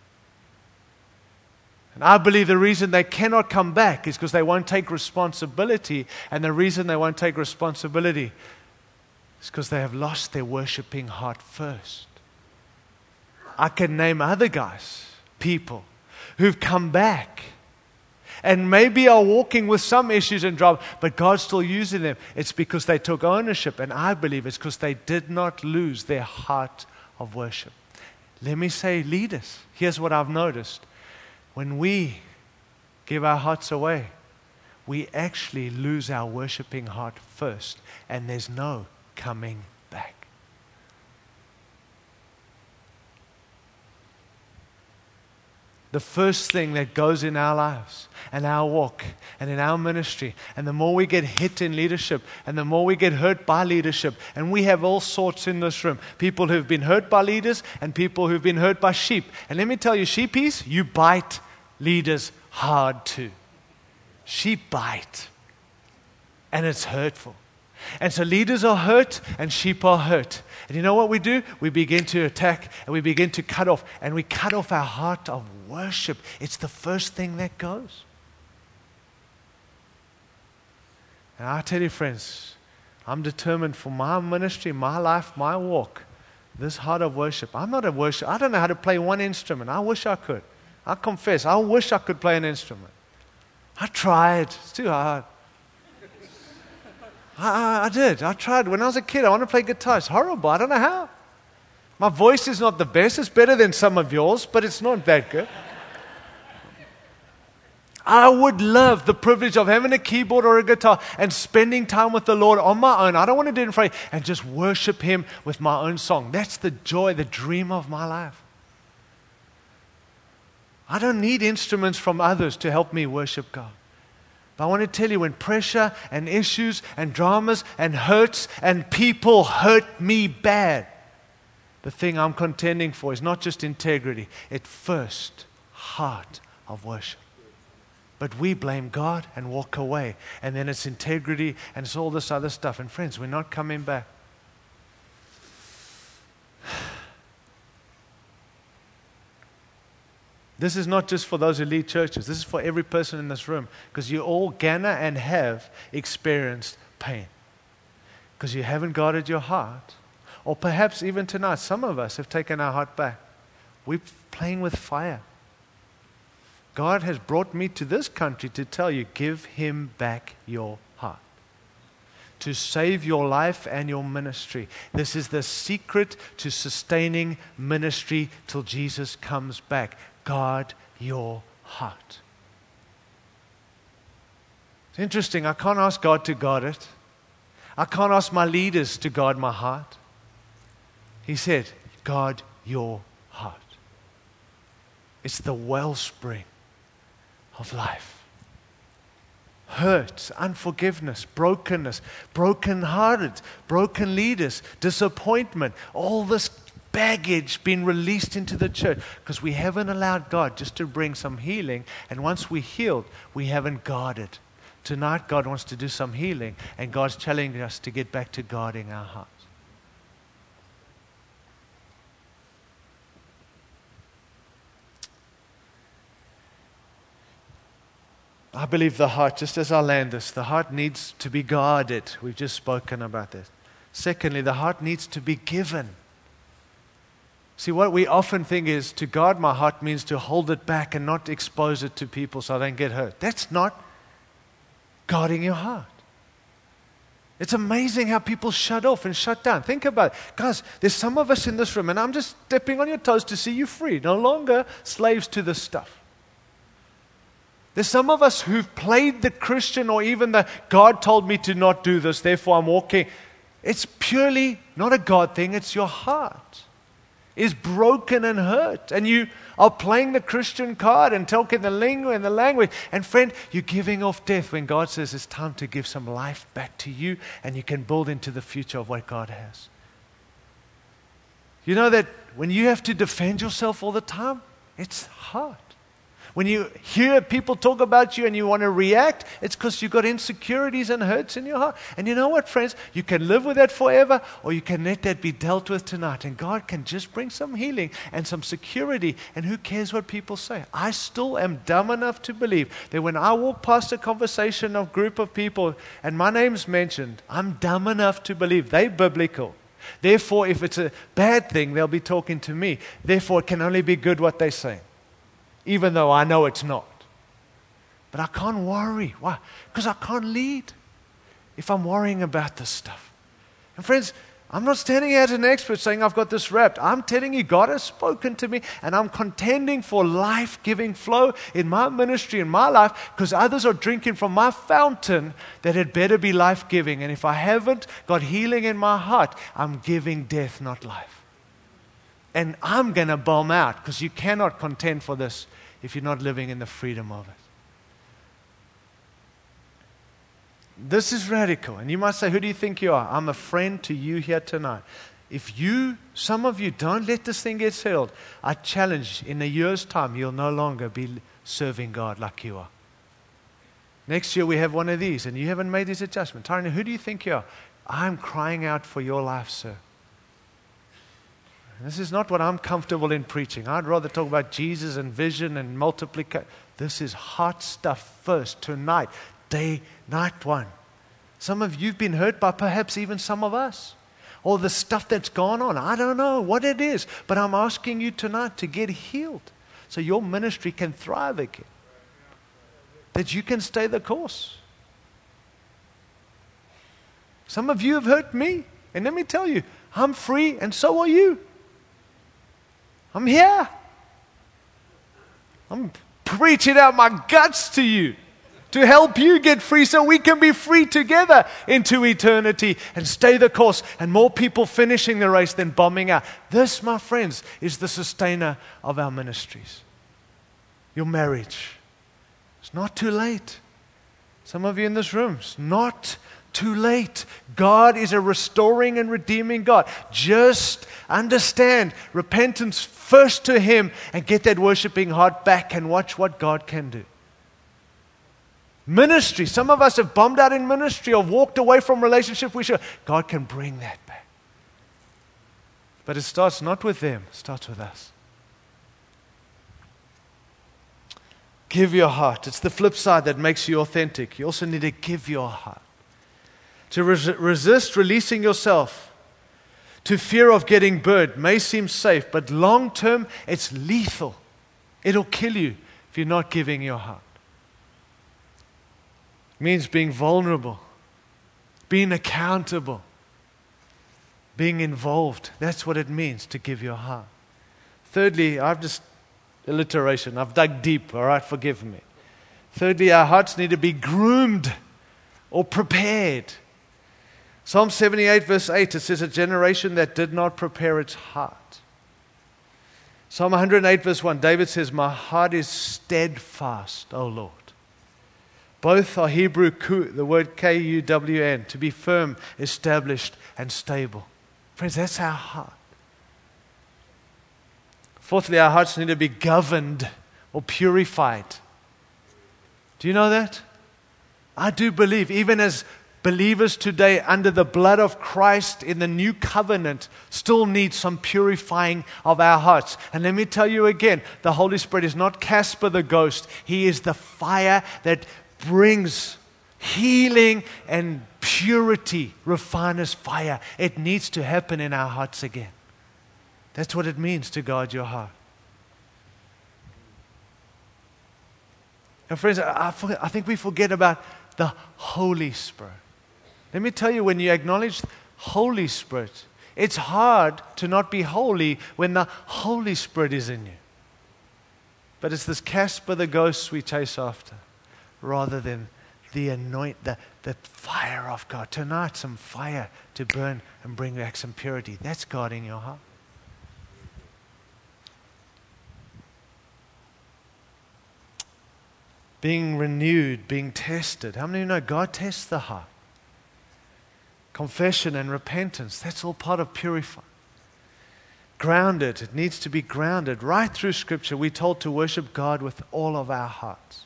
[SPEAKER 1] And I believe the reason they cannot come back is because they won't take responsibility. And the reason they won't take responsibility it's because they have lost their worshiping heart first. I can name other guys, people, who've come back and maybe are walking with some issues and drama, but God's still using them. It's because they took ownership, and I believe it's because they did not lose their heart of worship. Let me say, leaders, here's what I've noticed. When we give our hearts away, we actually lose our worshiping heart first, and there's no coming back. The first thing that goes in our lives and our walk and in our ministry, and the more we get hit in leadership and the more we get hurt by leadership, and we have all sorts in this room, people who've been hurt by leaders and people who've been hurt by sheep. And let me tell you, sheepies, you bite leaders hard too. Sheep bite, and it's hurtful. And so leaders are hurt and sheep are hurt. And you know what we do? We begin to attack and we begin to cut off. And we cut off our heart of worship. It's the first thing that goes. And I tell you, friends, I'm determined for my ministry, my life, my walk, this heart of worship. I'm not a worshiper. I don't know how to play one instrument. I wish I could. I confess, I wish I could play an instrument. I tried. It's too hard. I, I did. I tried. When I was a kid, I wanted to play guitar. It's horrible. I don't know how. My voice is not the best. It's better than some of yours, but it's not that good. I would love the privilege of having a keyboard or a guitar and spending time with the Lord on my own. I don't want to do it in front of Him and just worship Him with my own song. That's the joy, the dream of my life. I don't need instruments from others to help me worship God. But I want to tell you, when pressure and issues and dramas and hurts and people hurt me bad, the thing I'm contending for is not just integrity. It's first heart of worship. But we blame God and walk away. And then it's integrity and it's all this other stuff. And friends, we're not coming back. This is not just for those who lead churches. This is for every person in this room. Because you all gonna and have experienced pain. Because you haven't guarded your heart. Or perhaps even tonight, some of us have taken our heart back. We're playing with fire. God has brought me to this country to tell you, give Him back your heart. To save your life and your ministry. This is the secret to sustaining ministry till Jesus comes back. Guard your heart. It's interesting, I can't ask God to guard it. I can't ask my leaders to guard my heart. He said, guard your heart. It's the wellspring of life. hurt, unforgiveness, brokenness, broken-hearted, broken leaders, disappointment, all this baggage being released into the church because we haven't allowed God just to bring some healing, and once we're healed, we haven't guarded. Tonight, God wants to do some healing, and God's challenging us to get back to guarding our hearts. I believe the heart, just as I land this, the heart needs to be guarded. We've just spoken about this. Secondly, the heart needs to be given. See, what we often think is to guard my heart means to hold it back and not expose it to people so I don't get hurt. That's not guarding your heart. It's amazing how people shut off and shut down. Think about it. Guys, there's some of us in this room, and I'm just stepping on your toes to see you free. No longer slaves to this stuff. There's some of us who've played the Christian or even the God told me to not do this, therefore I'm walking. It's purely not a God thing, it's your heart is broken and hurt. And you are playing the Christian card and talking the lingo and the language. And friend, you're giving off death when God says it's time to give some life back to you and you can build into the future of what God has. You know that when you have to defend yourself all the time, it's hard. When you hear people talk about you and you want to react, it's because you've got insecurities and hurts in your heart. And you know what, friends? You can live with that forever, or you can let that be dealt with tonight. And God can just bring some healing and some security. And who cares what people say? I still am dumb enough to believe that when I walk past a conversation of group of people and my name's mentioned, I'm dumb enough to believe they're biblical. Therefore, if it's a bad thing, they'll be talking to me. Therefore, it can only be good what they say, even though I know it's not. But I can't worry. Why? Because I can't lead if I'm worrying about this stuff. And friends, I'm not standing here as an expert saying I've got this wrapped. I'm telling you, God has spoken to me, and I'm contending for life-giving flow in my ministry, in my life, because others are drinking from my fountain that had better be life-giving. And if I haven't got healing in my heart, I'm giving death, not life. And I'm going to bomb out because you cannot contend for this if you're not living in the freedom of it. This is radical. And you might say, who do you think you are? I'm a friend to you here tonight. If you, some of you, don't let this thing get settled, I challenge, in a year's time, you'll no longer be serving God like you are. Next year we have one of these and you haven't made this adjustment. Tyrone, who do you think you are? I'm crying out for your life, sir. This is not what I'm comfortable in preaching. I'd rather talk about Jesus and vision and multiplication. This is hot stuff first, tonight, day, night one. Some of you have been hurt by perhaps even some of us. Or the stuff that's gone on. I don't know what it is. But I'm asking you tonight to get healed so your ministry can thrive again. That you can stay the course. Some of you have hurt me. And let me tell you, I'm free and so are you. I'm here. I'm preaching out my guts to you to help you get free so we can be free together into eternity and stay the course and more people finishing the race than bombing out. This, my friends, is the sustainer of our ministries. Your marriage. It's not too late. Some of you in this room, it's not too late. God is a restoring and redeeming God. Just understand repentance first to Him and get that worshiping heart back and watch what God can do. Ministry. Some of us have bombed out in ministry or walked away from relationship we should. God can bring that back. But it starts not with them. It starts with us. Give your heart. It's the flip side that makes you authentic. You also need to give your heart. To res- resist releasing yourself to fear of getting burned may seem safe, but long term it's lethal. It'll kill you if you're not giving your heart. It means being vulnerable, being accountable, being involved. That's what it means to give your heart. Thirdly, I've just alliteration. I've dug deep, all right, forgive me. Thirdly, our hearts need to be groomed or prepared. Psalm seventy-eight verse eight, it says, a generation that did not prepare its heart. Psalm one hundred eight verse one, David says, my heart is steadfast, O Lord. Both are Hebrew ku, the word K U W N, to be firm, established, and stable. Friends, that's our heart. Fourthly, our hearts need to be governed or purified. Do you know that? I do believe, even as believers today under the blood of Christ in the new covenant, still need some purifying of our hearts. And let me tell you again, the Holy Spirit is not Casper the ghost. He is the fire that brings healing and purity, refiner's fire. It needs to happen in our hearts again. That's what it means to guard your heart. And friends, I, I think we forget about the Holy Spirit. Let me tell you, when you acknowledge Holy Spirit, it's hard to not be holy when the Holy Spirit is in you. But it's this Casper the ghost we chase after, rather than the anoint, the, the fire of God. Tonight, some fire to burn and bring back some purity. That's guarding your heart. Being renewed, being tested. How many of you know God tests the heart? Confession and repentance, that's all part of purifying. Grounded, it needs to be grounded. Right through Scripture, we're told to worship God with all of our hearts.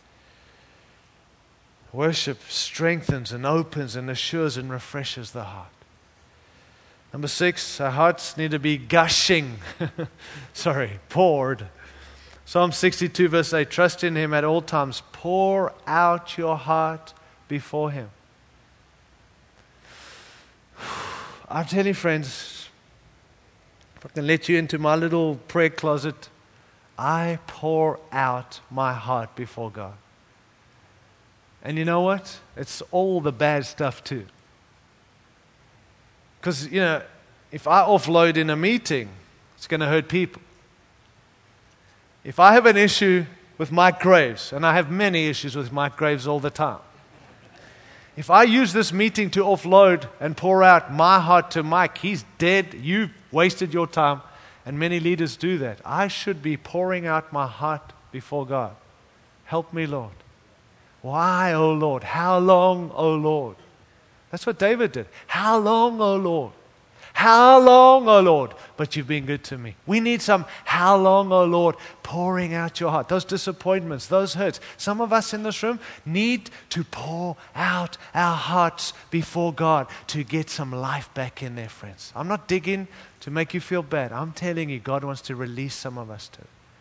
[SPEAKER 1] Worship strengthens and opens and assures and refreshes the heart. Number six, our hearts need to be gushing. Sorry, poured. Psalm sixty-two verse eight, trust in Him at all times. Pour out your heart before Him. I'm telling you, friends, if I can let you into my little prayer closet, I pour out my heart before God. And you know what? It's all the bad stuff too. Because, you know, if I offload in a meeting, it's going to hurt people. If I have an issue with Mike Graves, and I have many issues with Mike Graves all the time, if I use this meeting to offload and pour out my heart to Mike, he's dead, you've wasted your time, and many leaders do that. I should be pouring out my heart before God. Help me, Lord. Why, O Lord? How long, O Lord? That's what David did. How long, O Lord? How long, O Lord? But you've been good to me. We need some how long, O Lord, pouring out your heart. Those disappointments, those hurts. Some of us in this room need to pour out our hearts before God to get some life back in there, friends. I'm not digging to make you feel bad. I'm telling you, God wants to release some of us too.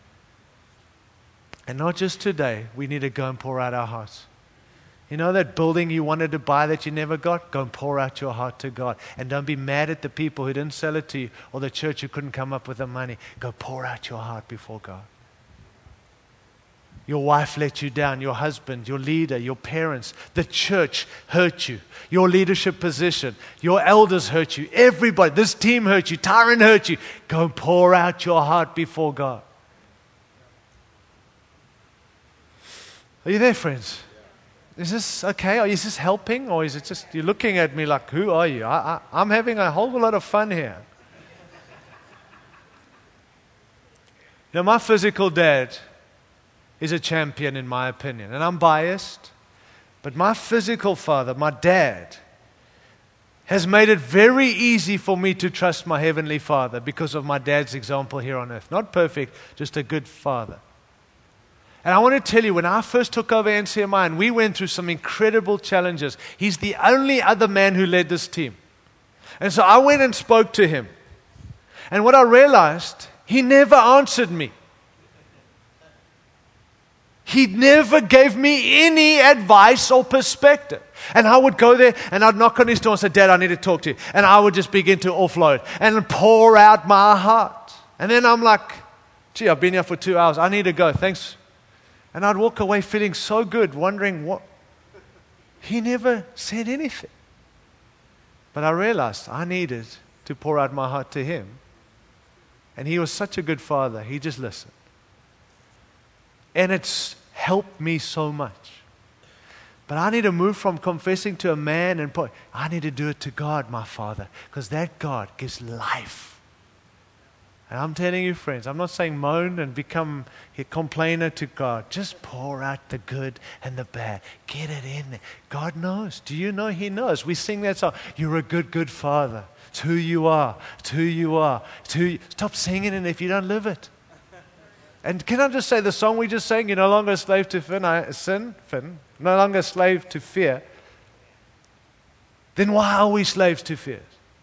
[SPEAKER 1] And not just today, we need to go and pour out our hearts. You know that building you wanted to buy that you never got? Go and pour out your heart to God. And don't be mad at the people who didn't sell it to you or the church who couldn't come up with the money. Go pour out your heart before God. Your wife let you down, your husband, your leader, your parents, the church hurt you, your leadership position, your elders hurt you, everybody, this team hurt you, Tyron hurt you. Go and pour out your heart before God. Are you there, friends? Is this okay? Or is this helping? Or is it just, you're looking at me like, who are you? I, I, I'm having a whole lot of fun here. You know, my physical dad is a champion in my opinion. And I'm biased. But my physical father, my dad, has made it very easy for me to trust my Heavenly Father because of my dad's example here on earth. Not perfect, just a good father. And I want to tell you, when I first took over N C M I and we went through some incredible challenges, he's the only other man who led this team. And so I went and spoke to him. And what I realized, he never answered me. He never gave me any advice or perspective. And I would go there and I'd knock on his door and say, Dad, I need to talk to you. And I would just begin to offload and pour out my heart. And then I'm like, gee, I've been here for two hours. I need to go. Thanks. And I'd walk away feeling so good, wondering what. He never said anything. But I realized I needed to pour out my heart to him. And he was such a good father. He just listened. And it's helped me so much. But I need to move from confessing to a man and put, I need to do it to God, my Father. Because that God gives life. And I'm telling you, friends, I'm not saying moan and become a complainer to God. Just pour out the good and the bad. Get it in there. God knows. Do you know He knows? We sing that song, you're a good, good Father. It's who you are. It's who you are. It's who you... Stop singing it if you don't live it. And can I just say, the song we just sang, you're no longer a slave to fin, I, sin, fin, no longer a slave to fear. Then why are we slaves to fear?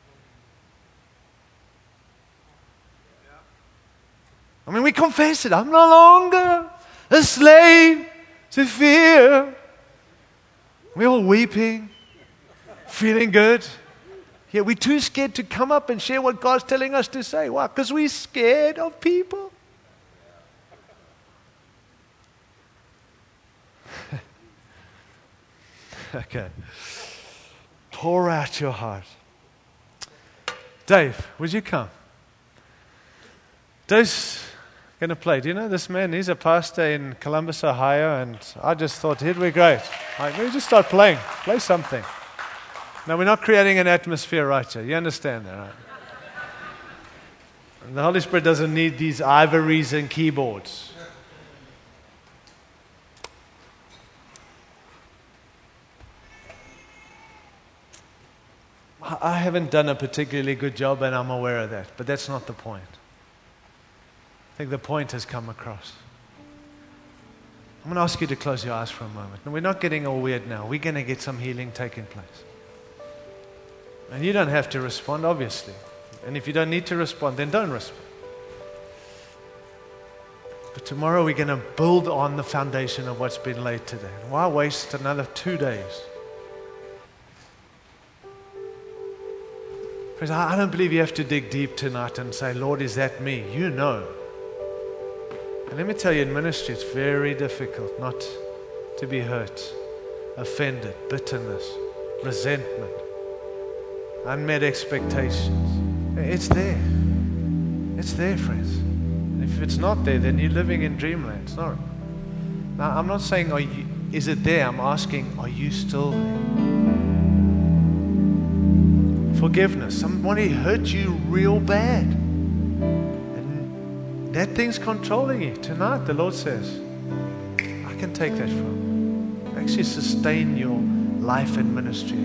[SPEAKER 1] I mean, we confess it. I'm no longer a slave to fear. We're all weeping, feeling good. Yeah, we're too scared to come up and share what God's telling us to say. Why? Because we're scared of people. Okay. Pour out your heart. Dave, would you come? Dave's going to play. Do you know this man? He's a pastor in Columbus, Ohio, and I just thought he'd be great. Like, maybe just start playing. Play something. Now, we're not creating an atmosphere right here. You understand that, right? And the Holy Spirit doesn't need these ivories and keyboards. I haven't done a particularly good job, and I'm aware of that, but that's not the point. I think the point has come across. I'm going to ask you to close your eyes for a moment. And we're not getting all weird now. We're going to get some healing taking place. And you don't have to respond, obviously. And if you don't need to respond, then don't respond. But tomorrow we're going to build on the foundation of what's been laid today. Why waste another two days? Friends, I don't believe you have to dig deep tonight and say, Lord, is that me? You know. And let me tell you, in ministry, it's very difficult not to be hurt, offended, bitterness, resentment, unmet expectations. It's there. It's there, friends. And if it's not there, then you're living in dreamland. It's not. Now, I'm not saying, are you, is it there? I'm asking, are you still there? Forgiveness. Somebody hurt you real bad. That thing's controlling you. Tonight, the Lord says, I can take that from you. Actually sustain your life and ministry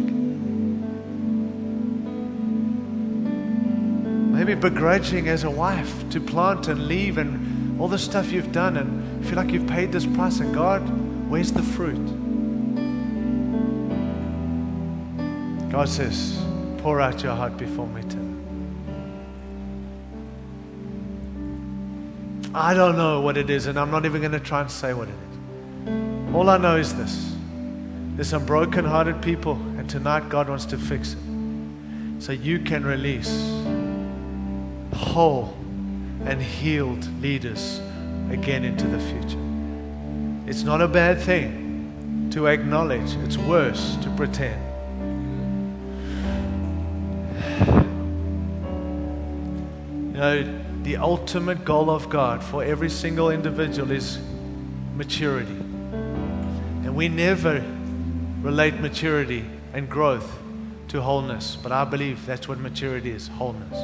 [SPEAKER 1] again. Maybe begrudging as a wife to plant and leave and all the stuff you've done and feel like you've paid this price. And God, where's the fruit? God says, pour out your heart before me tonight. I don't know what it is, and I'm not even going to try and say what it is. All I know is this. There's some broken-hearted people, and tonight God wants to fix it. So you can release whole and healed leaders again into the future. It's not a bad thing to acknowledge. It's worse to pretend. You know, the ultimate goal of God for every single individual is maturity. And we never relate maturity and growth to wholeness. But I believe that's what maturity is, wholeness.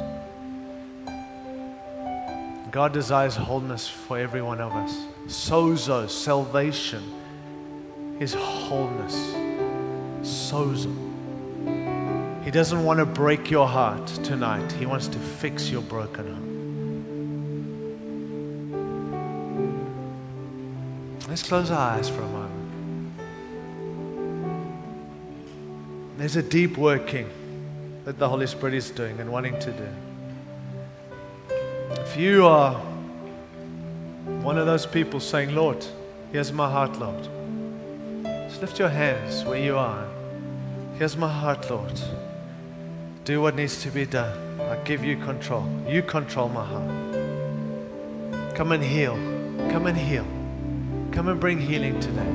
[SPEAKER 1] God desires wholeness for every one of us. Sozo, salvation, is wholeness. Sozo. He doesn't want to break your heart tonight. He wants to fix your broken heart. Let's close our eyes for a moment. There's a deep working that the Holy Spirit is doing and wanting to do. If you are one of those people saying, Lord, here's my heart, Lord. Just lift your hands where you are. Here's my heart, Lord. Do what needs to be done. I give you control. You control my heart. Come and heal. Come and heal. Come and bring healing today.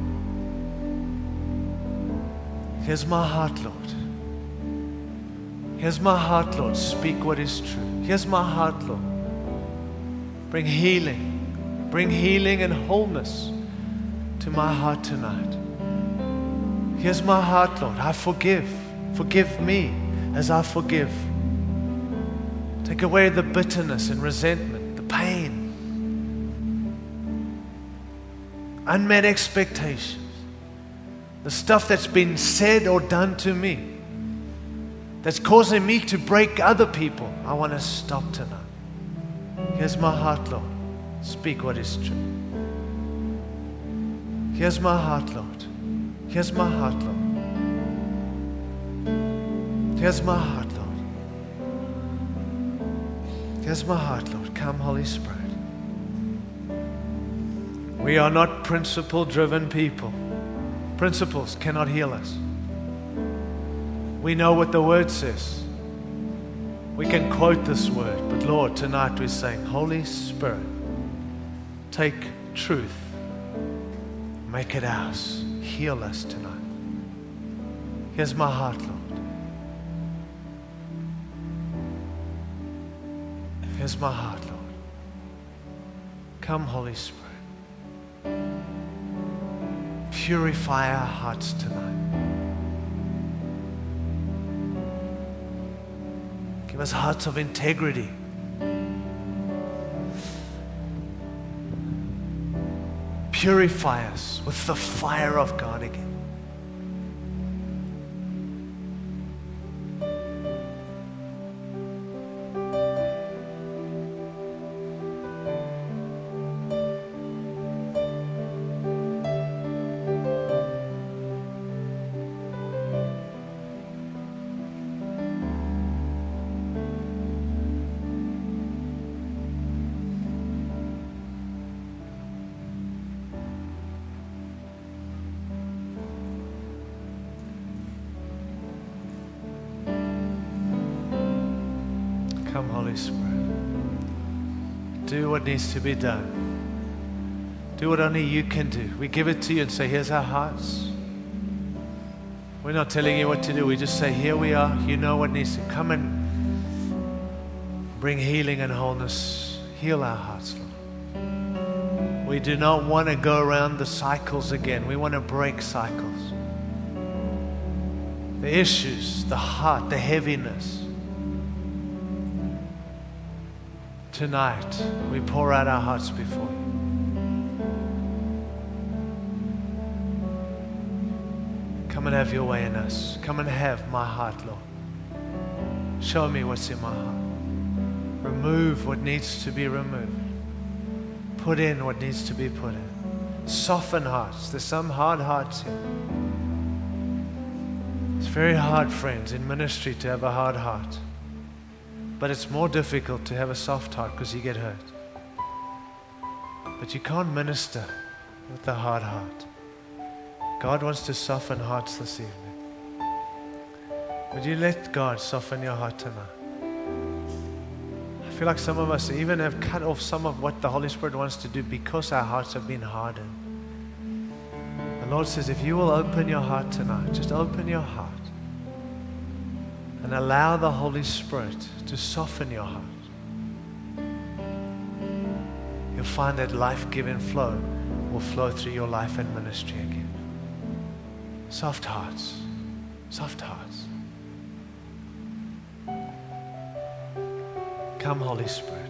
[SPEAKER 1] Here's my heart, Lord. Here's my heart, Lord. Speak what is true. Here's my heart, Lord. Bring healing. Bring healing and wholeness to my heart tonight. Here's my heart, Lord. I forgive. Forgive me as I forgive. Take away the bitterness and resentment, the pain, unmet expectations, the stuff that's been said or done to me that's causing me to break other people. I want to stop tonight. Here's my heart, Lord. Speak what is true. Here's my heart, Lord. Here's my heart, Lord. Here's my heart, Lord. Here's my heart, Lord. Come, Holy Spirit. We are not principle-driven people. Principles cannot heal us. We know what the Word says. We can quote this Word. But Lord, tonight we're saying, Holy Spirit, take truth, make it ours. Heal us tonight. Here's my heart, Lord. Here's my heart, Lord. Come, Holy Spirit. Purify our hearts tonight. Give us hearts of integrity. Purify us with the fire of God again. Come, Holy Spirit. Do what needs to be done. Do what only you can do. We give it to you and say, here's our hearts. We're not telling you what to do. We just say, here we are. You know what needs to come and bring healing and wholeness. Heal our hearts, Lord. We do not want to go around the cycles again. We want to break cycles. The issues, the heart, the heaviness. Tonight, we pour out our hearts before you. Come and have your way in us. Come and have my heart, Lord. Show me what's in my heart. Remove what needs to be removed. Put in what needs to be put in. Soften hearts. There's some hard hearts here. It's very hard, friends, in ministry to have a hard heart. But it's more difficult to have a soft heart because you get hurt. But you can't minister with a hard heart. God wants to soften hearts this evening. Would you let God soften your heart tonight? I feel like some of us even have cut off some of what the Holy Spirit wants to do because our hearts have been hardened. The Lord says, if you will open your heart tonight, just open your heart. And allow the Holy Spirit to soften your heart. You'll find that life-giving flow will flow through your life and ministry again. Soft hearts. Soft hearts. Come, Holy Spirit.